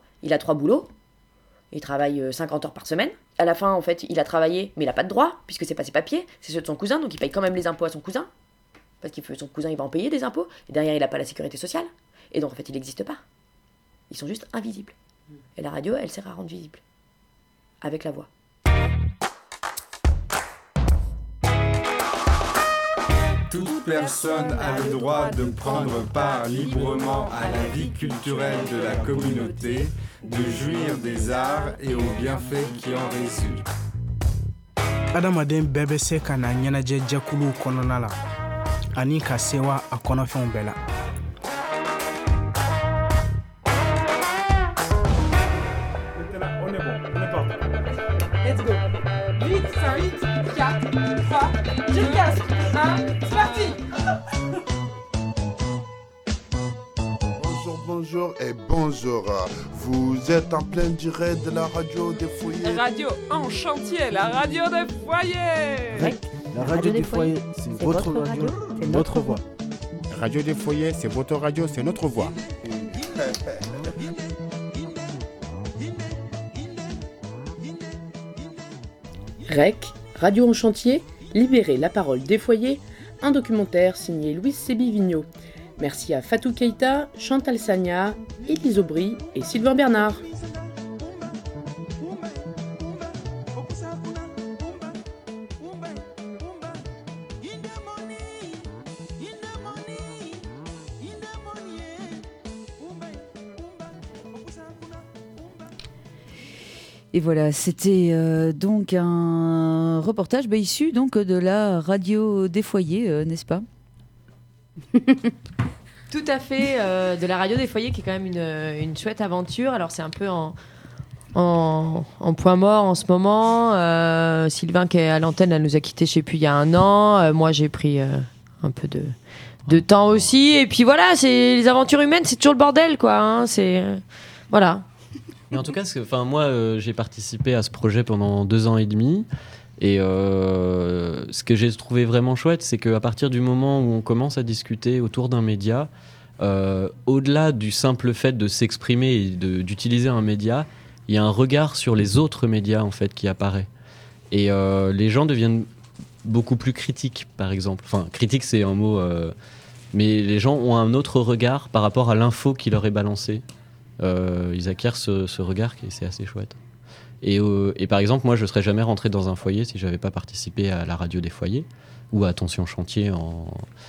Il a trois boulots, il travaille cinquante heures par semaine. À la fin, en fait, il a travaillé, mais il n'a pas de droits, puisque c'est pas ses papiers, c'est ceux de son cousin, donc il paye quand même les impôts à son cousin, parce que son cousin, il va en payer des impôts, et derrière, il n'a pas la sécurité sociale, et donc en fait, il n'existe pas. Ils sont juste invisibles. Et la radio, elle sert à rendre visible, avec la voix. Toute personne a le droit de prendre part librement à la vie culturelle de la communauté, de jouir des arts et aux bienfaits qui en résultent. Adamaden bɛɛ bɛ se ka na ɲɛnajɛjɛkuluw kɔnɔna la ani ka sewa a kɔnɔfɛnw bɛɛ la. On est bon, on est parti. Let's go. huit, cinq, quatre, trois, je le casse. un, c'est parti. Bonjour, bonjour et bonjour. Vous êtes en plein direct de la radio des foyers. Radio en chantier, la radio des foyers. Rec, la radio des foyers, c'est votre radio, c'est notre voix. Radio des foyers, c'est votre radio, c'est notre voix. Rec, radio en chantier, libérer la parole des foyers, un documentaire signé Louise Sébi-Vigneault. Merci à Fatou Keïta, Chantal Sagna, Élise Aubry et Sylvain Bernard. Et voilà, c'était euh, donc un reportage bah, issu donc, de la radio des foyers, euh, n'est-ce pas ? Tout à fait, euh, de la radio des foyers qui est quand même une, une chouette aventure. Alors c'est un peu en, en, en point mort en ce moment. Euh, Sylvain qui est à l'antenne, elle nous a quittés, je sais plus, il y a un an. Euh, moi j'ai pris euh, un peu de, de temps aussi. Et puis voilà, c'est les aventures humaines, c'est toujours le bordel, quoi. Hein, c'est euh, voilà. Mais en tout cas, enfin moi, euh, j'ai participé à ce projet pendant deux ans et demi. Et euh, ce que j'ai trouvé vraiment chouette, c'est qu'à partir du moment où on commence à discuter autour d'un média, euh, au-delà du simple fait de s'exprimer et de, d'utiliser un média, il y a un regard sur les autres médias en fait qui apparaît. Et euh, les gens deviennent beaucoup plus critiques, par exemple. Enfin, critique, c'est un mot, euh, mais les gens ont un autre regard par rapport à l'info qui leur est balancée. Euh, ils acquièrent ce, ce regard et c'est assez chouette. Et, euh, et par exemple, moi, je ne serais jamais rentré dans un foyer si je n'avais pas participé à la radio des foyers ou à Attention Chantier. En...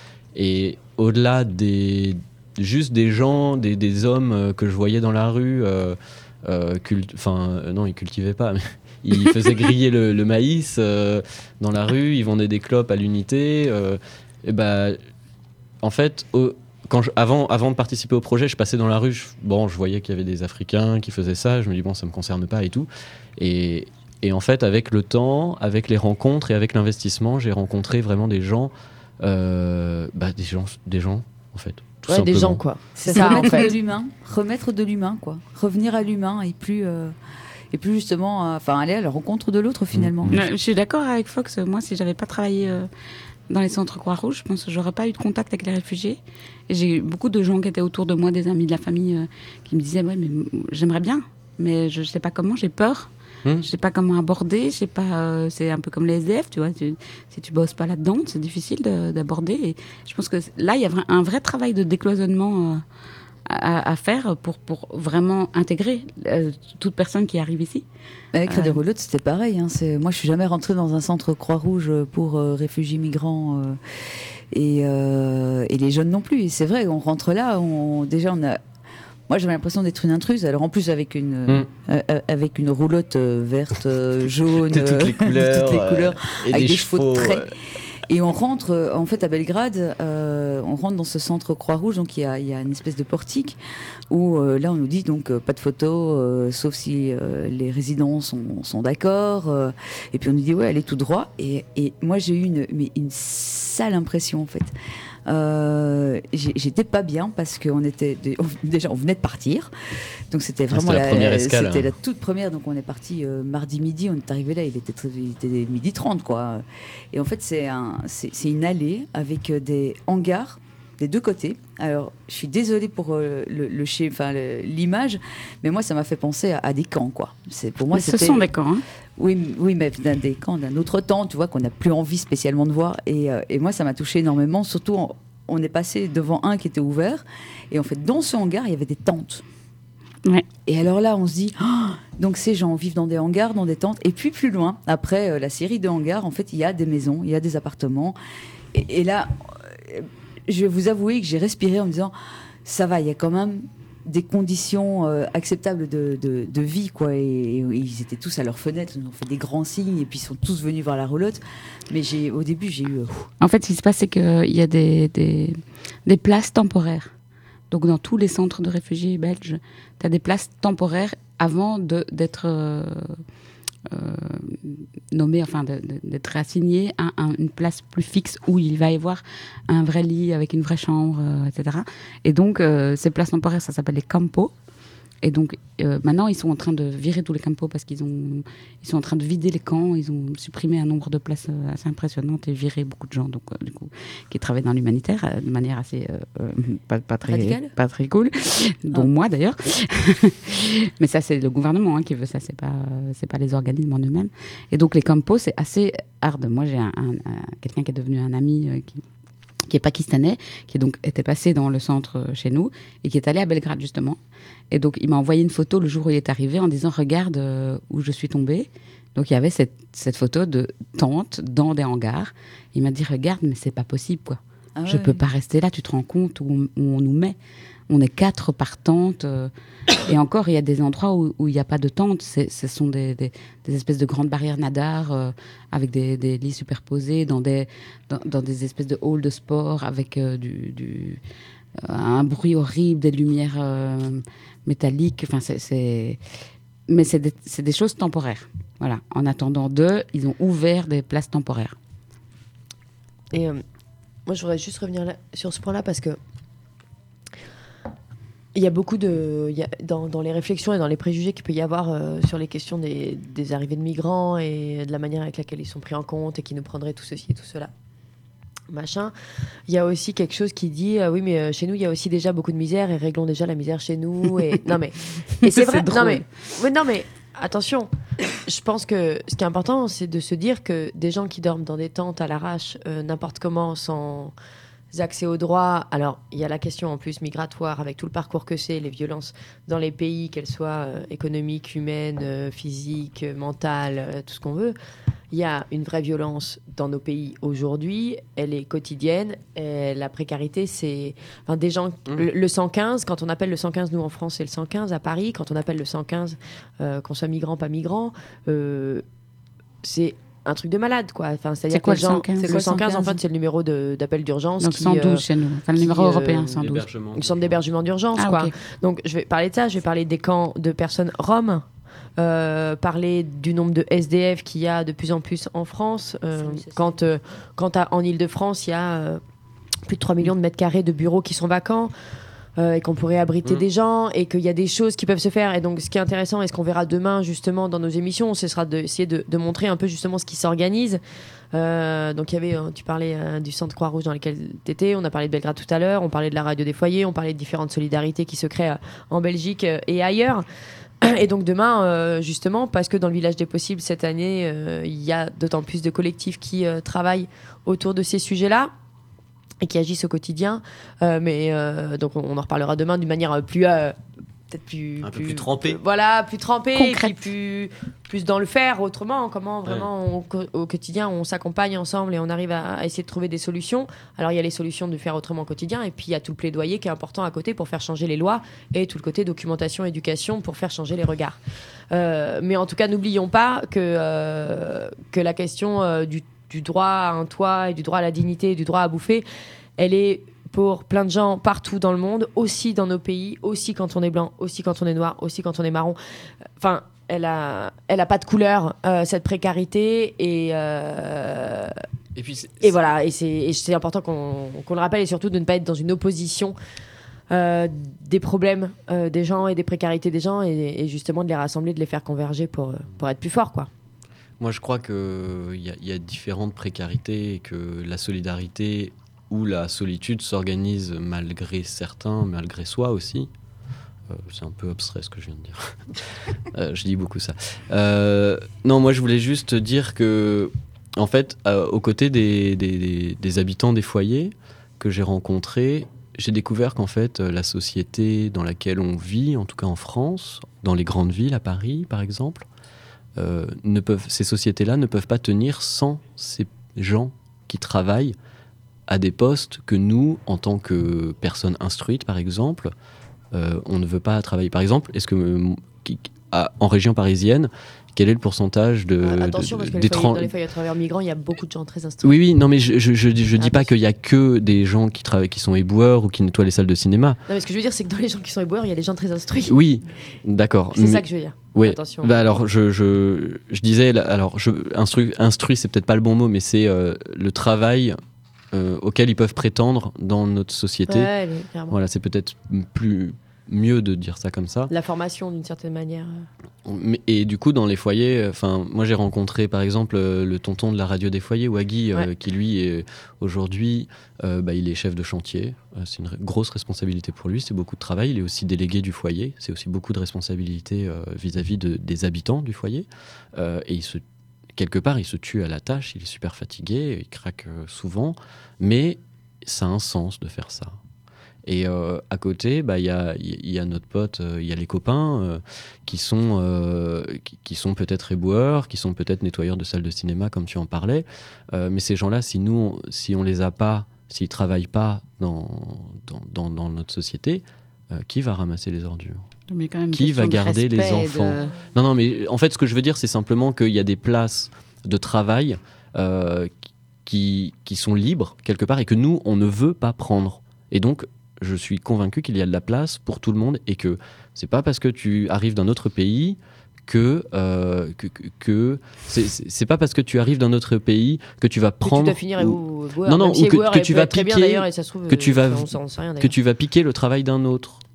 Et au-delà des, juste des gens, des, des hommes que je voyais dans la rue, euh, euh, cult... enfin, non, ils cultivaient pas, mais ils faisaient griller le, le maïs euh, dans la rue, ils vendaient des clopes à l'unité. Euh, et ben, en fait, au... Quand je, avant, avant de participer au projet, je passais dans la rue, je, bon, je voyais qu'il y avait des Africains qui faisaient ça, je me dis bon, ça me concerne pas et tout. Et, et en fait, avec le temps, avec les rencontres et avec l'investissement, j'ai rencontré vraiment des gens, euh, bah, des gens, des gens, en fait. Tout ouais, simplement. des gens quoi. C'est ça, remettre en fait. de l'humain, remettre de l'humain quoi, revenir à l'humain et plus. Euh... Et plus justement, enfin, euh, aller à la rencontre de l'autre finalement. Mmh. Je suis d'accord avec Fox. Moi, si j'avais pas travaillé euh, dans les centres Croix-Rouge, je pense que j'aurais pas eu de contact avec les réfugiés. Et j'ai eu beaucoup de gens qui étaient autour de moi, des amis de la famille, euh, qui me disaient ouais, mais j'aimerais bien, mais je sais pas comment, j'ai peur. Mmh. Je sais pas comment aborder. Je sais pas. Euh, c'est un peu comme les S D F, tu vois. Tu, si tu bosses pas là-dedans, c'est difficile de, d'aborder. Et je pense que là, il y a un vrai travail de décloisonnement. Euh, À, à faire pour, pour vraiment intégrer euh, toute personne qui arrive ici. Avec Crédit Rouleau, c'était pareil. Hein, c'est... Moi, je suis jamais rentrée dans un centre Croix-Rouge pour euh, réfugiés migrants euh, et, euh, et les jeunes non plus. Et c'est vrai, on rentre là, on, déjà on a... Moi, j'avais l'impression d'être une intruse. Alors, en plus, avec une, mmh. euh, avec une roulotte euh, verte, euh, jaune, de toutes les couleurs, de toutes les couleurs euh, et avec des, des chevaux de trait. Ouais. Et on rentre, en fait, à Belgrade, euh, on rentre dans ce centre Croix-Rouge, donc il y a, il y a une espèce de portique où euh, là on nous dit donc euh, pas de photos, euh, sauf si euh, les résidents sont, sont d'accord. Euh, et puis on nous dit ouais, allez tout droit. Et, et moi j'ai eu une, mais une sale impression en fait. Euh, j'étais pas bien parce qu'on était déjà on venait de partir, donc c'était vraiment la, la première escale, c'était hein. la toute première. Donc on est parti euh, mardi midi, on est arrivé là, il était, très, il était midi trente quoi. Et en fait c'est un c'est, c'est une allée avec des hangars des deux côtés. Alors je suis désolée pour euh, le, le enfin le, l'image, mais moi ça m'a fait penser à, à des camps quoi. C'est pour moi mais ce sont des camps. Hein. Oui, oui, mais d'un des camps d'un autre temps, tu vois, qu'on n'a plus envie spécialement de voir. Et, euh, et moi, ça m'a touché énormément. Surtout, on, on est passé devant un qui était ouvert. Et en fait, dans ce hangar, il y avait des tentes. Ouais. Et alors là, on se dit, oh, donc ces gens vivent dans des hangars, dans des tentes. Et puis plus loin, après euh, la série de hangars, en fait, il y a des maisons, il y a des appartements. Et, et là, euh, je vais vous avouer que j'ai respiré en me disant, ça va, il y a quand même des conditions euh, acceptables de, de, de vie quoi, et, et ils étaient tous à leurs fenêtres, ils ont fait des grands signes et puis ils sont tous venus voir la roulotte, mais j'ai, au début j'ai eu... Euh... En fait, ce qui se passe, c'est qu'il y a des, des, des places temporaires. Donc dans tous les centres de réfugiés belges, tu as des places temporaires avant de, d'être euh, euh, nommé, enfin de, de, d'être assigné à un, une place plus fixe où il va y avoir un vrai lit avec une vraie chambre, euh, et cetera. Et donc euh, ces places temporaires, ça s'appelle les campos. Et donc euh, maintenant ils sont en train de virer tous les campos parce qu'ils ont, ils sont en train de vider les camps. Ils ont supprimé un nombre de places assez impressionnantes et viré beaucoup de gens, donc euh, du coup qui travaillent dans l'humanitaire euh, de manière assez euh, pas, pas très radicale, pas très cool, dont ah. moi d'ailleurs. Mais ça c'est le gouvernement hein, qui veut ça, c'est pas c'est pas les organismes en eux-mêmes. Et donc les campos c'est assez hard. Moi j'ai un, un, un, quelqu'un qui est devenu un ami euh, qui qui est pakistanais, qui donc était passé dans le centre chez nous et qui est allé à Belgrade justement. Et donc il m'a envoyé une photo le jour où il est arrivé en disant regarde euh, où je suis tombée. Donc il y avait cette, cette photo de tente dans des hangars. Il m'a dit regarde mais c'est pas possible quoi. Ah ouais, je peux ouais. pas rester là, tu te rends compte où on, où on nous met. On est quatre par tente. Euh, et encore, il y a des endroits où, où il n'y a pas de tente. C'est, ce sont des, des, des espèces de grandes barrières nadars euh, avec des, des lits superposés dans des, dans, dans des espèces de halls de sport avec euh, du, du, euh, un bruit horrible, des lumières euh, métalliques. Enfin, c'est, c'est... Mais c'est des, c'est des choses temporaires. Voilà. En attendant d'eux, ils ont ouvert des places temporaires. Et euh, moi, je voudrais juste revenir là, sur ce point-là parce que Il y a beaucoup de. Il y a, dans, dans les réflexions et dans les préjugés qu'il peut y avoir euh, sur les questions des, des arrivées de migrants et de la manière avec laquelle ils sont pris en compte et qui nous prendraient tout ceci et tout cela. Machin. Il y a aussi quelque chose qui dit euh, oui, mais euh, chez nous, il y a aussi déjà beaucoup de misère et réglons déjà la misère chez nous. Et... non, mais. Et c'est vrai. C'est non, mais... mais. Non, mais. Attention, je pense que ce qui est important, c'est de se dire que des gens qui dorment dans des tentes à l'arrache, euh, n'importe comment, sans accès aux droits. Alors, il y a la question en plus migratoire, avec tout le parcours que c'est, les violences dans les pays, qu'elles soient euh, économiques, humaines, euh, physiques, euh, mentales, euh, tout ce qu'on veut. Il y a une vraie violence dans nos pays aujourd'hui. Elle est quotidienne. Et la précarité, c'est... Enfin, des gens... Mmh. Le, le cent quinze, quand on appelle le cent quinze, nous en France, c'est le cent quinze. À Paris, quand on appelle le cent quinze, euh, qu'on soit migrant, pas migrant, euh, c'est un truc de malade, quoi. Enfin, c'est-à-dire c'est quoi que le cent quinze? C'est quoi le cent quinze, en fait, c'est le numéro de, d'appel d'urgence. Donc qui, cent douze euh, chez nous. Enfin, le numéro qui, européen, euh, cent douze. Le centre d'hébergement d'urgence, ah, quoi. Okay. Donc, je vais parler de ça. Je vais parler des camps de personnes roms. Euh, parler du nombre de S D F qu'il y a de plus en plus en France. Euh, quand euh, quand à, en Ile-de-France, il y a euh, plus de trois millions de mètres carrés de bureaux qui sont vacants euh, et qu'on pourrait abriter mmh. des gens et qu'il y a des choses qui peuvent se faire. Et donc, ce qui est intéressant et ce qu'on verra demain, justement, dans nos émissions, ce sera d'essayer de, de montrer un peu, justement, ce qui s'organise. Euh, donc, il y avait, euh, tu parlais euh, du centre Croix-Rouge dans lequel tu étais, on a parlé de Belgrade tout à l'heure, on parlait de la radio des foyers, on parlait de différentes solidarités qui se créent euh, en Belgique euh, et ailleurs. Et donc demain, euh, justement, parce que dans le village des possibles, cette année, euh, il y a d'autant plus de collectifs qui euh, travaillent autour de ces sujets-là et qui agissent au quotidien. Euh, mais euh, donc on, on en reparlera demain d'une manière plus... Euh, peut-être plus... Un peu plus trempée. Voilà, plus trempée, concrète. Et puis plus, plus dans le faire autrement. Comment vraiment, ouais. on, au quotidien, on s'accompagne ensemble et on arrive à, à essayer de trouver des solutions. Alors, il y a les solutions de faire autrement au quotidien et puis il y a tout le plaidoyer qui est important à côté pour faire changer les lois et tout le côté documentation, éducation pour faire changer les regards. Euh, mais en tout cas, n'oublions pas que, euh, que la question euh, du, du droit à un toit et du droit à la dignité et du droit à bouffer, elle est... pour plein de gens partout dans le monde, aussi dans nos pays, aussi quand on est blanc, aussi quand on est noir, aussi quand on est marron. Enfin, elle a, elle a pas de couleur, euh, cette précarité. Et, euh, et, puis c'est, et c'est... voilà, et c'est, et c'est important qu'on, qu'on le rappelle et surtout de ne pas être dans une opposition euh, des problèmes euh, des gens et des précarités des gens et, et justement de les rassembler, de les faire converger pour, pour être plus forts, quoi. Moi, je crois qu'il y, y a différentes précarités et que la solidarité... où la solitude s'organise malgré certains, malgré soi aussi. Euh, c'est un peu abstrait ce que je viens de dire. euh, je dis beaucoup ça. Euh, non, moi je voulais juste dire que, en fait, euh, aux côtés des, des, des, des habitants des foyers que j'ai rencontrés, j'ai découvert qu'en fait, la société dans laquelle on vit, en tout cas en France, dans les grandes villes, à Paris par exemple, euh, ne peuvent, ces sociétés-là ne peuvent pas tenir sans ces gens qui travaillent à des postes que nous, en tant que personnes instruites, par exemple, euh, on ne veut pas travailler. Par exemple, est-ce que euh, qui, à, en région parisienne, quel est le pourcentage de euh, attention, de, parce que de, les foyers, tra- dans les foyers à travers migrants, il y a beaucoup de gens très instruits. Oui, oui, non, mais je je, je, je dis pas qu'il y a que des gens qui travaillent, qui sont éboueurs ou qui nettoient les salles de cinéma. Non, mais ce que je veux dire, c'est que dans les gens qui sont éboueurs, il y a des gens très instruits. Oui, d'accord. C'est mais, ça que je veux dire. Oui. Attention. Bah alors, je, je, je disais, alors, je, instru, instruit, c'est peut-être pas le bon mot, mais c'est euh, le travail. Euh, auxquels ils peuvent prétendre dans notre société. Ouais, clairement. Voilà, c'est peut-être plus mieux de dire ça comme ça. La formation, d'une certaine manière. Mais, et du coup, dans les foyers, enfin, moi j'ai rencontré par exemple euh, le tonton de la radio des foyers, Waggy, euh, ouais. qui lui est aujourd'hui, euh, bah, il est chef de chantier. Euh, c'est une r- grosse responsabilité pour lui. C'est beaucoup de travail. Il est aussi délégué du foyer. C'est aussi beaucoup de responsabilité euh, vis-à-vis de, des habitants du foyer. Euh, et il se Quelque part, il se tue à la tâche, il est super fatigué, il craque euh, souvent, mais ça a un sens de faire ça. Et euh, à côté, il bah, y, a, y a notre pote, il euh, y a les copains euh, qui sont, euh, qui, qui sont peut-être éboueurs, qui sont peut-être nettoyeurs de salles de cinéma, comme tu en parlais. Euh, mais ces gens-là, si nous, on, si on les a pas, s'ils travaillent pas dans, dans, dans, dans notre société, euh, qui va ramasser les ordures ? Mais quand même, qui va garder les enfants de... Non, non, mais en fait, ce que je veux dire, c'est simplement qu'il y a des places de travail euh, qui, qui sont libres, quelque part, et que nous, on ne veut pas prendre. Et donc, je suis convaincu qu'il y a de la place pour tout le monde, et que c'est pas parce que tu arrives d'un autre pays que... Euh, que, que, que c'est, c'est pas parce que tu arrives d'un autre pays que tu vas prendre... Que tu dois finir ou... Non, non, ou que, que tu vas piquer... Que tu vas, que tu vas piquer le travail d'un autre.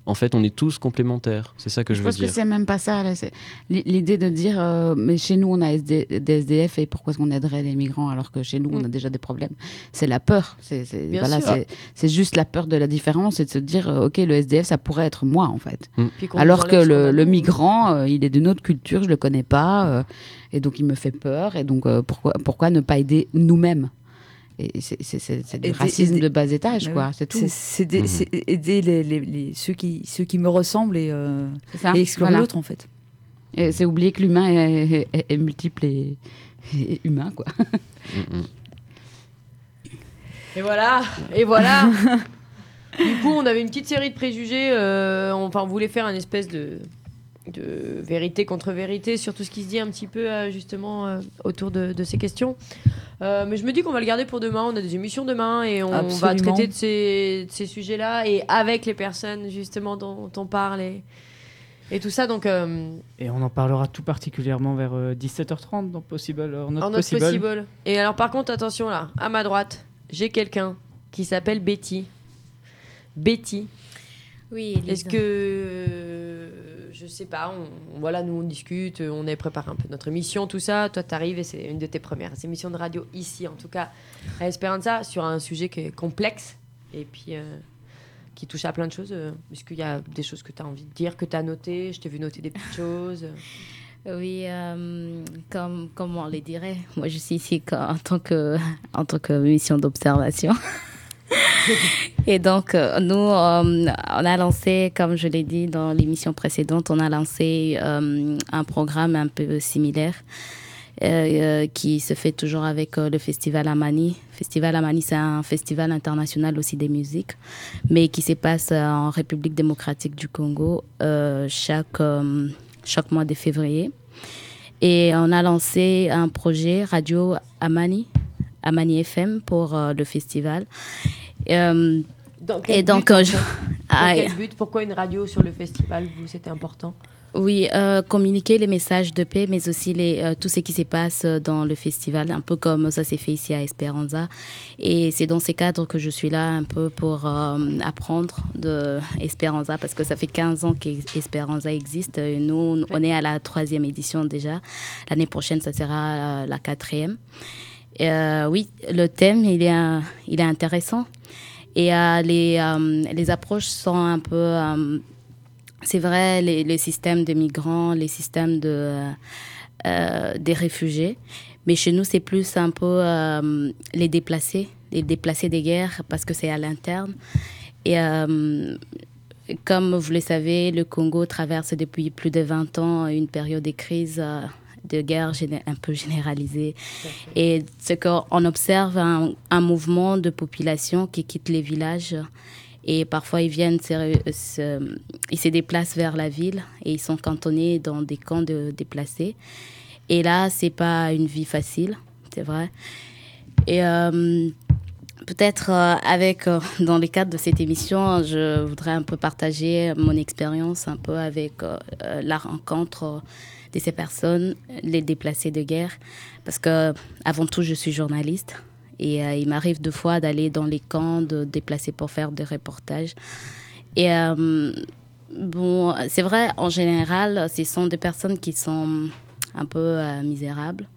En fait, on est tous complémentaires. C'est ça que je, je veux dire. Je dire. pense que c'est même pas ça. Là. C'est l'idée de dire, euh, mais chez nous, on a S D, des S D F et pourquoi est-ce qu'on aiderait les migrants alors que chez nous, mm. on a déjà des problèmes. C'est la peur. C'est, c'est, voilà, c'est, c'est juste la peur de la différence et de se dire, euh, OK, le S D F, ça pourrait être moi, en fait. Mm. Alors que le, le migrant, euh, il est d'une autre culture, je le connais pas, euh, et donc il me fait peur. Et donc, euh, pourquoi, pourquoi ne pas aider nous-mêmes ? Et c'est, c'est, c'est, c'est du aider, racisme aider, de bas étage, quoi, c'est tout. C'est, c'est, des, mmh. c'est aider les, les, les, ceux, qui, ceux qui me ressemblent et, euh, et exclure voilà. l'autre, en fait. Et c'est oublier que l'humain est, est, est multiple et, et humain, quoi. Mmh. Et voilà, et voilà. Du coup, on avait une petite série de préjugés. Euh, enfin, on voulait faire une espèce de... de vérité contre vérité sur tout ce qui se dit un petit peu euh, justement euh, autour de, de ces questions. Euh, mais je me dis qu'on va le garder pour demain. On a des émissions demain et on Absolument. va traiter de ces, de ces sujets-là et avec les personnes justement dont on parle et, et tout ça. Donc, euh... Et on en parlera tout particulièrement vers euh, dix-sept heures trente dans Possible. Or Not, Not possible. possible. Et alors par contre, attention là, à ma droite, j'ai quelqu'un qui s'appelle Betty. Betty. Oui, Elisa. Est-ce que... Euh, je sais pas, on, voilà, nous on discute, on a préparé un peu notre émission, tout ça. Toi, t'arrives et c'est une de tes premières émissions de radio ici, en tout cas, à Esperanza, sur un sujet qui est complexe et puis euh, qui touche à plein de choses. Euh, est-ce qu'il y a des choses que tu as envie de dire, que tu as notées ? Je t'ai vu noter des petites choses. Oui, euh, comme, comme on les dirait, moi je suis ici en tant que, en tant que mission d'observation. Et donc, euh, nous, euh, on a lancé, comme je l'ai dit dans l'émission précédente, on a lancé euh, un programme un peu similaire euh, euh, qui se fait toujours avec euh, le Festival Amani. Festival Amani, c'est un festival international aussi des musiques, mais qui se passe euh, en République démocratique du Congo euh, chaque, euh, chaque mois de février. Et on a lancé un projet Radio Amani, Amani F M pour euh, le festival. Euh, Dans quel et but, donc, euh, je... Dans ah, quel but ? Pourquoi une radio sur le festival, vous, c'était important ? Oui, euh, communiquer les messages de paix, mais aussi les, euh, tout ce qui se passe dans le festival, un peu comme ça s'est fait ici à Esperanza. Et c'est dans ces cadres que je suis là un peu pour euh, apprendre de Esperanza, parce que ça fait quinze ans qu'Esperanza existe. Et nous, on est à la troisième édition déjà. L'année prochaine, ça sera euh, la quatrième. Et, euh, oui, le thème, il est, euh, il est intéressant. Et euh, les, euh, les approches sont un peu... Euh, c'est vrai, les, les systèmes de migrants, les systèmes de, euh, des réfugiés. Mais chez nous, c'est plus un peu euh, les déplacés, les déplacés des guerres, parce que c'est à l'interne. Et euh, comme vous le savez, le Congo traverse depuis plus de vingt ans une période de crise, euh, de guerre géné- un peu généralisée. Et ce qu'on observe, un, un mouvement de population qui quitte les villages. Et parfois, ils viennent, se, se, ils se déplacent vers la ville et ils sont cantonnés dans des camps de déplacés. Et là, c'est pas une vie facile, c'est vrai. Et euh, peut-être euh, avec, euh, dans le cadre de cette émission, je voudrais un peu partager mon expérience un peu avec euh, la rencontre de ces personnes, les déplacés de guerre. Parce que, avant tout, je suis journaliste. Et euh, il m'arrive deux fois d'aller dans les camps, de déplacer pour faire des reportages. Et euh, bon, c'est vrai, en général, ce sont des personnes qui sont un peu euh, misérables.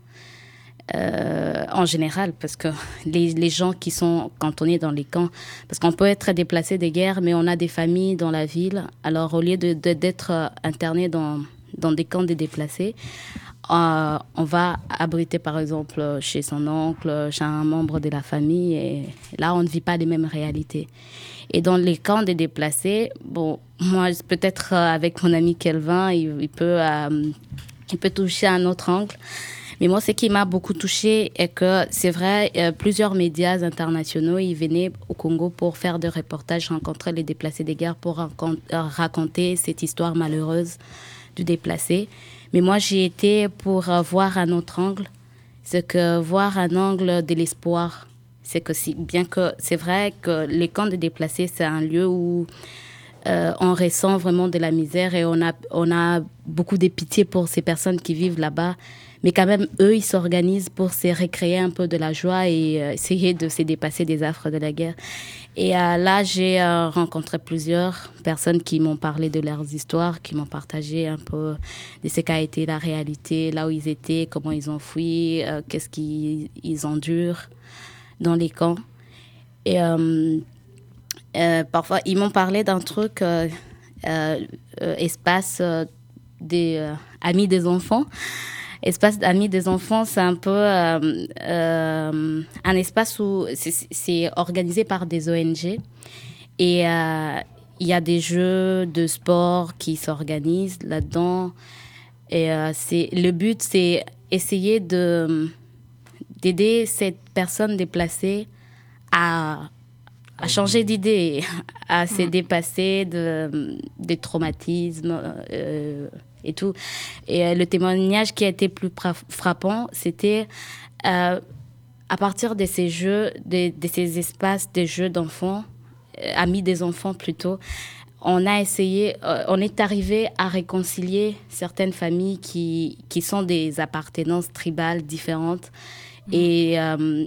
Euh, en général, parce que les, les gens qui sont cantonnés dans les camps, parce qu'on peut être déplacé de guerre, mais on a des familles dans la ville. Alors, au lieu de, de, d'être interné dans, dans des camps de déplacés, Euh, on va abriter par exemple chez son oncle, chez un membre de la famille, et là on ne vit pas les mêmes réalités. Et dans les camps des déplacés, bon, moi peut-être euh, avec mon ami Kelvin, il, il, peut, euh, il peut toucher un autre angle. Mais moi, ce qui m'a beaucoup touchée est que c'est vrai, euh, plusieurs médias internationaux, ils venaient au Congo pour faire des reportages, rencontrer les déplacés des guerres, pour raconter, euh, raconter cette histoire malheureuse du déplacé. Mais moi, j'y étais pour voir un autre angle. C'est que voir un angle de l'espoir. C'est que si, bien que c'est vrai que les camps de déplacés, c'est un lieu où euh, on ressent vraiment de la misère et on a, on a beaucoup de pitié pour ces personnes qui vivent là-bas. Mais quand même, eux, ils s'organisent pour se récréer un peu de la joie et euh, essayer de se dépasser des affres de la guerre. Et euh, là, j'ai euh, rencontré plusieurs personnes qui m'ont parlé de leurs histoires, qui m'ont partagé un peu de ce qu'a été la réalité, là où ils étaient, comment ils ont fui, euh, qu'est-ce qu'ils ils endurent dans les camps. Et euh, euh, parfois, ils m'ont parlé d'un truc, euh, euh, euh, espace euh, des euh, amis des enfants. Espace d'amis des enfants, c'est un peu euh, euh, un espace où c'est, c'est organisé par des O N G et euh, il y a des jeux de sport qui s'organisent là-dedans. Et euh, c'est, le but, c'est essayer de, d'aider cette personne déplacée à, à changer d'idée, à se dépasser de, des traumatismes. Euh, et tout. Et euh, le témoignage qui a été plus frappant, c'était euh, à partir de ces jeux, de, de ces espaces de jeux d'enfants, euh, amis des enfants plutôt, on a essayé, euh, on est arrivé à réconcilier certaines familles qui, qui sont des appartenances tribales différentes mmh. et euh,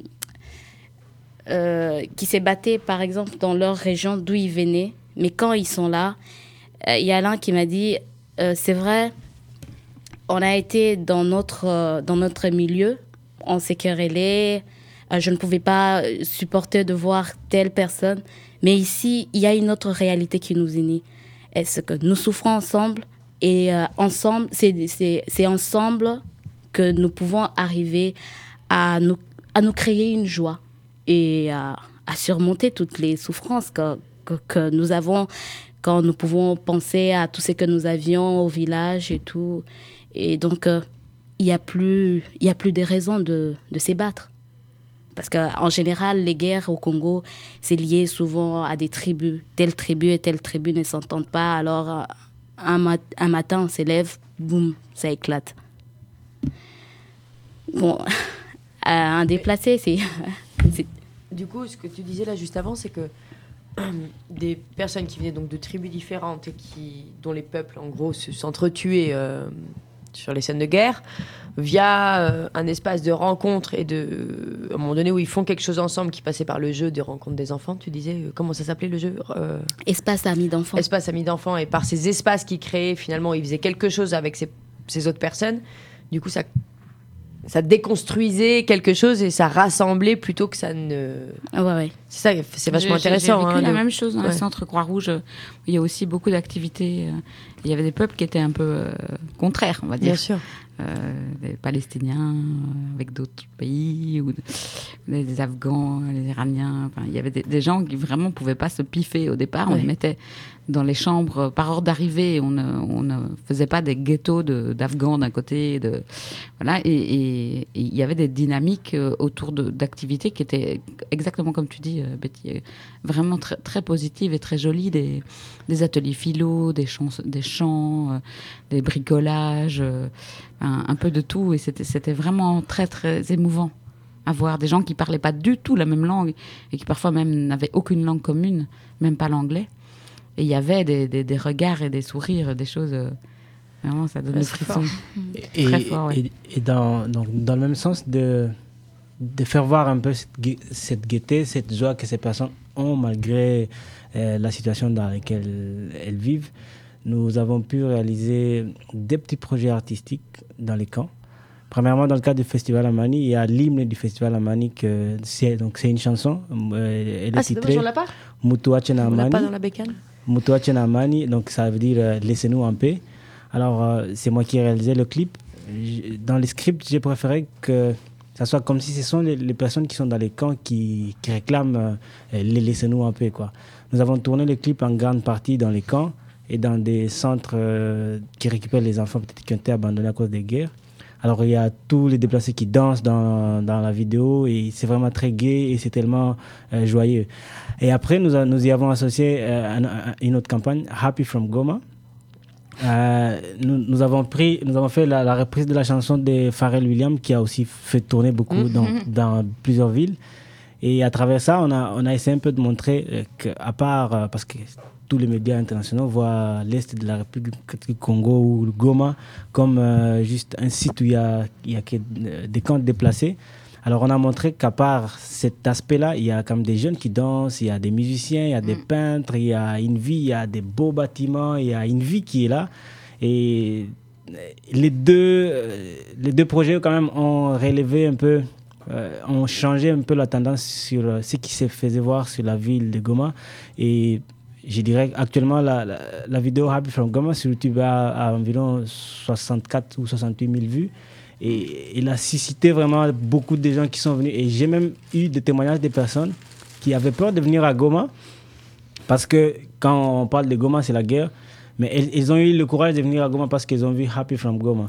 euh, qui se battaient par exemple dans leur région d'où ils venaient. Mais quand ils sont là, il euh, y a l'un qui m'a dit Euh, c'est vrai, on a été dans notre, euh, dans notre milieu, on s'est querellé, euh, je ne pouvais pas supporter de voir telle personne, mais ici, il y a une autre réalité qui nous unit. Est-ce que nous souffrons ensemble et euh, ensemble, c'est, c'est, c'est ensemble que nous pouvons arriver à nous, à nous créer une joie et à, à surmonter toutes les souffrances que, que, que nous avons quand nous pouvons penser à tout ce que nous avions au village et tout. Et donc, euh, il n'y a plus, il y a plus de raisons de, de se battre. Parce qu'en général, les guerres au Congo, c'est lié souvent à des tribus. Telle tribu et telle tribu ne s'entendent pas. Alors, un, mat- un matin, on s'élève, boum, ça éclate. Bon, un déplacé, c'est... c'est... Du coup, ce que tu disais là juste avant, c'est que des personnes qui venaient donc de tribus différentes et qui, dont les peuples en gros se, s'entretuaient euh, sur les scènes de guerre via euh, un espace de rencontre et de, à un moment donné où ils font quelque chose ensemble qui passait par le jeu des rencontres des enfants. Tu disais, euh, comment ça s'appelait le jeu euh... Espace amis d'enfants. Espace amis d'enfants. Et par ces espaces qu'ils créaient, finalement, ils faisaient quelque chose avec ces, ces autres personnes. Du coup, ça... ça déconstruisait quelque chose et ça rassemblait plutôt que ça ne... Ouais, ouais. C'est ça, c'est vachement j'ai, intéressant. J'ai vécu hein, la de... même chose dans ouais. le centre Croix-Rouge, où il y a aussi beaucoup d'activités. Il y avait des peuples qui étaient un peu euh, contraires, on va dire. Bien sûr. Euh, des Palestiniens euh, avec d'autres pays, ou des, des Afghans, les Iraniens. Enfin, il y avait des, des gens qui vraiment ne pouvaient pas se piffer au départ. Ouais. On les mettait dans les chambres par ordre d'arrivée. On ne, on ne faisait pas des ghettos de, d'Afghans d'un côté. De, voilà, et il y avait des dynamiques autour de, d'activités qui étaient exactement comme tu dis, Betty, vraiment très, très positives et très jolies. Des, des ateliers philo, des chants, des, chants, euh, des bricolages, euh, un, un peu de tout. Et c'était, c'était vraiment très, très émouvant à voir des gens qui ne parlaient pas du tout la même langue et qui parfois même n'avaient aucune langue commune, même pas l'anglais. Et il y avait des, des, des regards et des sourires, des choses... Euh, vraiment, ça donne des frissons. Et, très fort, ouais. et, et dans, donc, dans le même sens, de, de faire voir un peu cette, cette gaieté, cette joie que ces personnes ont malgré euh, la situation dans laquelle elles vivent, nous avons pu réaliser des petits projets artistiques dans les camps. Premièrement, dans le cadre du Festival Amani, il y a l'hymne du Festival Amani, que c'est, donc c'est une chanson. Euh, elle ah, est c'est titrée dommage, on l'a pas Mutuachena Amani. On l'a pas dans la bécane. Mutuachena Amani, donc ça veut dire euh, laissez-nous en paix. Alors, euh, c'est moi qui ai réalisé le clip. J- dans les scripts, j'ai préféré que ça soit comme si ce sont les, les personnes qui sont dans les camps qui, qui réclament euh, les laissez-nous en paix, quoi. Nous avons tourné le clip en grande partie dans les camps et dans des centres euh, qui récupèrent les enfants peut-être qui ont été abandonnés à cause des guerres. Alors, il y a tous les déplacés qui dansent dans, dans la vidéo et c'est vraiment très gai et c'est tellement euh, joyeux. Et après, nous, a, nous y avons associé euh, un, un, une autre campagne, Happy from Goma. Euh, nous, nous, avons pris, nous avons fait la, la reprise de la chanson de Pharrell Williams qui a aussi fait tourner beaucoup mm-hmm. dans, dans plusieurs villes. Et à travers ça, on a, on a essayé un peu de montrer euh, qu'à part, euh, parce que tous les médias internationaux voient l'Est de la République du Congo ou le Goma comme euh, juste un site où il y a, il y a que, euh, des camps déplacés. Alors on a montré qu'à part cet aspect-là, il y a comme des jeunes qui dansent, il y a des musiciens, il y a des mmh. peintres, il y a une vie, il y a des beaux bâtiments, il y a une vie qui est là. Et les deux, les deux projets quand même ont relevé un peu, euh, ont changé un peu la tendance sur ce qui se faisait voir sur la ville de Goma. Et je dirais actuellement la, la, la vidéo Happy from Goma sur YouTube a, a environ soixante-quatre ou soixante-huit mille vues. Et il a suscité vraiment beaucoup de gens qui sont venus. Et j'ai même eu des témoignages des personnes qui avaient peur de venir à Goma. Parce que quand on parle de Goma, c'est la guerre. Mais elles, elles ont eu le courage de venir à Goma parce qu'elles ont vu Happy from Goma.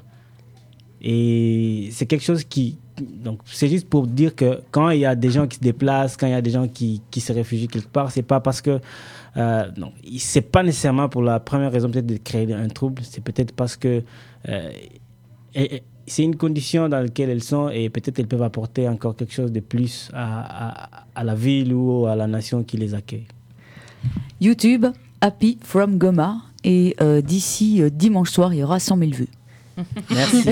Et c'est quelque chose qui... Donc, c'est juste pour dire que quand il y a des gens qui se déplacent, quand il y a des gens qui, qui se réfugient quelque part, c'est pas parce que... Euh, non, c'est pas nécessairement pour la première raison peut-être de créer un trouble. C'est peut-être parce que... Euh, et, et, c'est une condition dans laquelle elles sont et peut-être elles peuvent apporter encore quelque chose de plus à, à, à la ville ou à la nation qui les accueille. YouTube, Happy from Goma. Et euh, d'ici euh, dimanche soir, il y aura cent mille vues. Merci.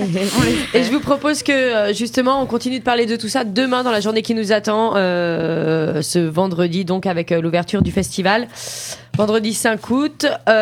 Et je vous propose que justement on continue de parler de tout ça demain dans la journée qui nous attend, euh, ce vendredi donc avec euh, l'ouverture du festival. Vendredi cinq août,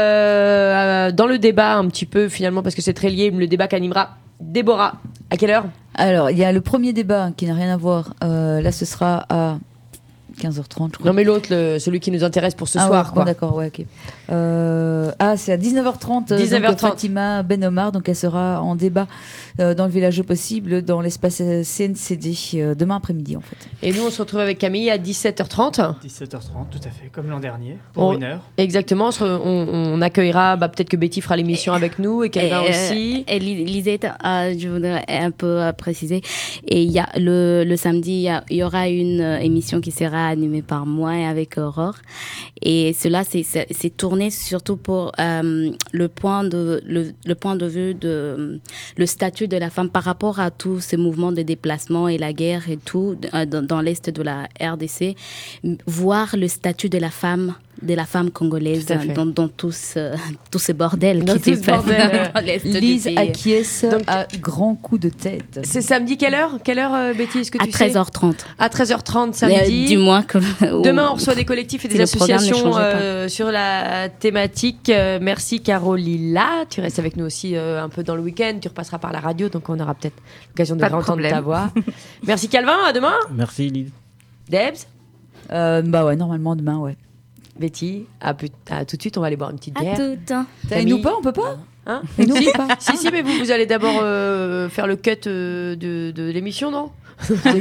euh, dans le débat un petit peu finalement parce que c'est très lié, le débat qu'animera Déborah. À quelle heure ? Alors, il y a le premier débat qui n'a rien à voir. Euh, là, ce sera à quinze heures trente, je crois. Non, mais l'autre, le, celui qui nous intéresse pour ce ah soir. Ouais, quoi. Bon, d'accord, ouais, ok. Euh, ah, c'est à dix-neuf heures trente. dix-neuf heures trente. Donc, Fatima Ben Omar, donc elle sera en débat euh, dans le village possible, dans l'espace C N C D, euh, demain après-midi, en fait. Et nous, on se retrouve avec Camille à dix-sept heures trente. dix-sept heures trente, tout à fait, comme l'an dernier, pour on, une heure. Exactement, on, se, on, on accueillera, bah, peut-être que Betty fera l'émission et, avec nous et Calvin et, aussi. Et Lisette, euh, je voudrais un peu euh, préciser, et il y a le, le samedi, il y, y aura une euh, émission qui sera animée par moi et avec Aurore. Et cela, c'est, c'est, c'est tourné surtout pour euh, le, point de, le, le point de vue de le statut de la femme par rapport à tous ces mouvements de déplacement et la guerre et tout euh, dans, dans l'est de la R D C. Voir le statut de la femme de la femme congolaise dans, dans tout, ce, tout ce bordel dans qui se passe dans l'est Lise acquiesce donc, à grands coups de tête. C'est samedi quelle heure Quelle heure euh, Betty, est-ce que tu à treize heures trente. sais À treize heures trente samedi. Du moins que demain on reçoit des collectifs et des associations euh, sur la thématique. Euh, merci Carolina, tu restes avec nous aussi euh, un peu dans le week-end, tu repasseras par la radio donc on aura peut-être l'occasion de Pas de réentendre problème. ta voix. Merci Calvin, à demain. Merci Lise. Debs euh, Bah ouais, normalement demain, ouais. Betty, à, plus, à tout de suite, on va aller boire une petite bière. À toutes. Et nous pas, on peut pas hein Et nous si, pas si, si, mais vous, vous allez d'abord euh, faire le cut euh, de, de l'émission, non Eh on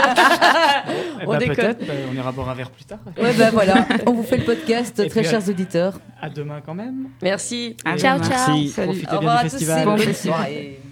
bah, déconne. Peut-être, bah, on ira boire un verre plus tard. Ouais, bah voilà, on vous fait le podcast, Et très puis, chers auditeurs. À demain quand même. Merci. Ciao, ciao. Merci. Profitez Au bien revoir du à tous, festival. bonne soirée.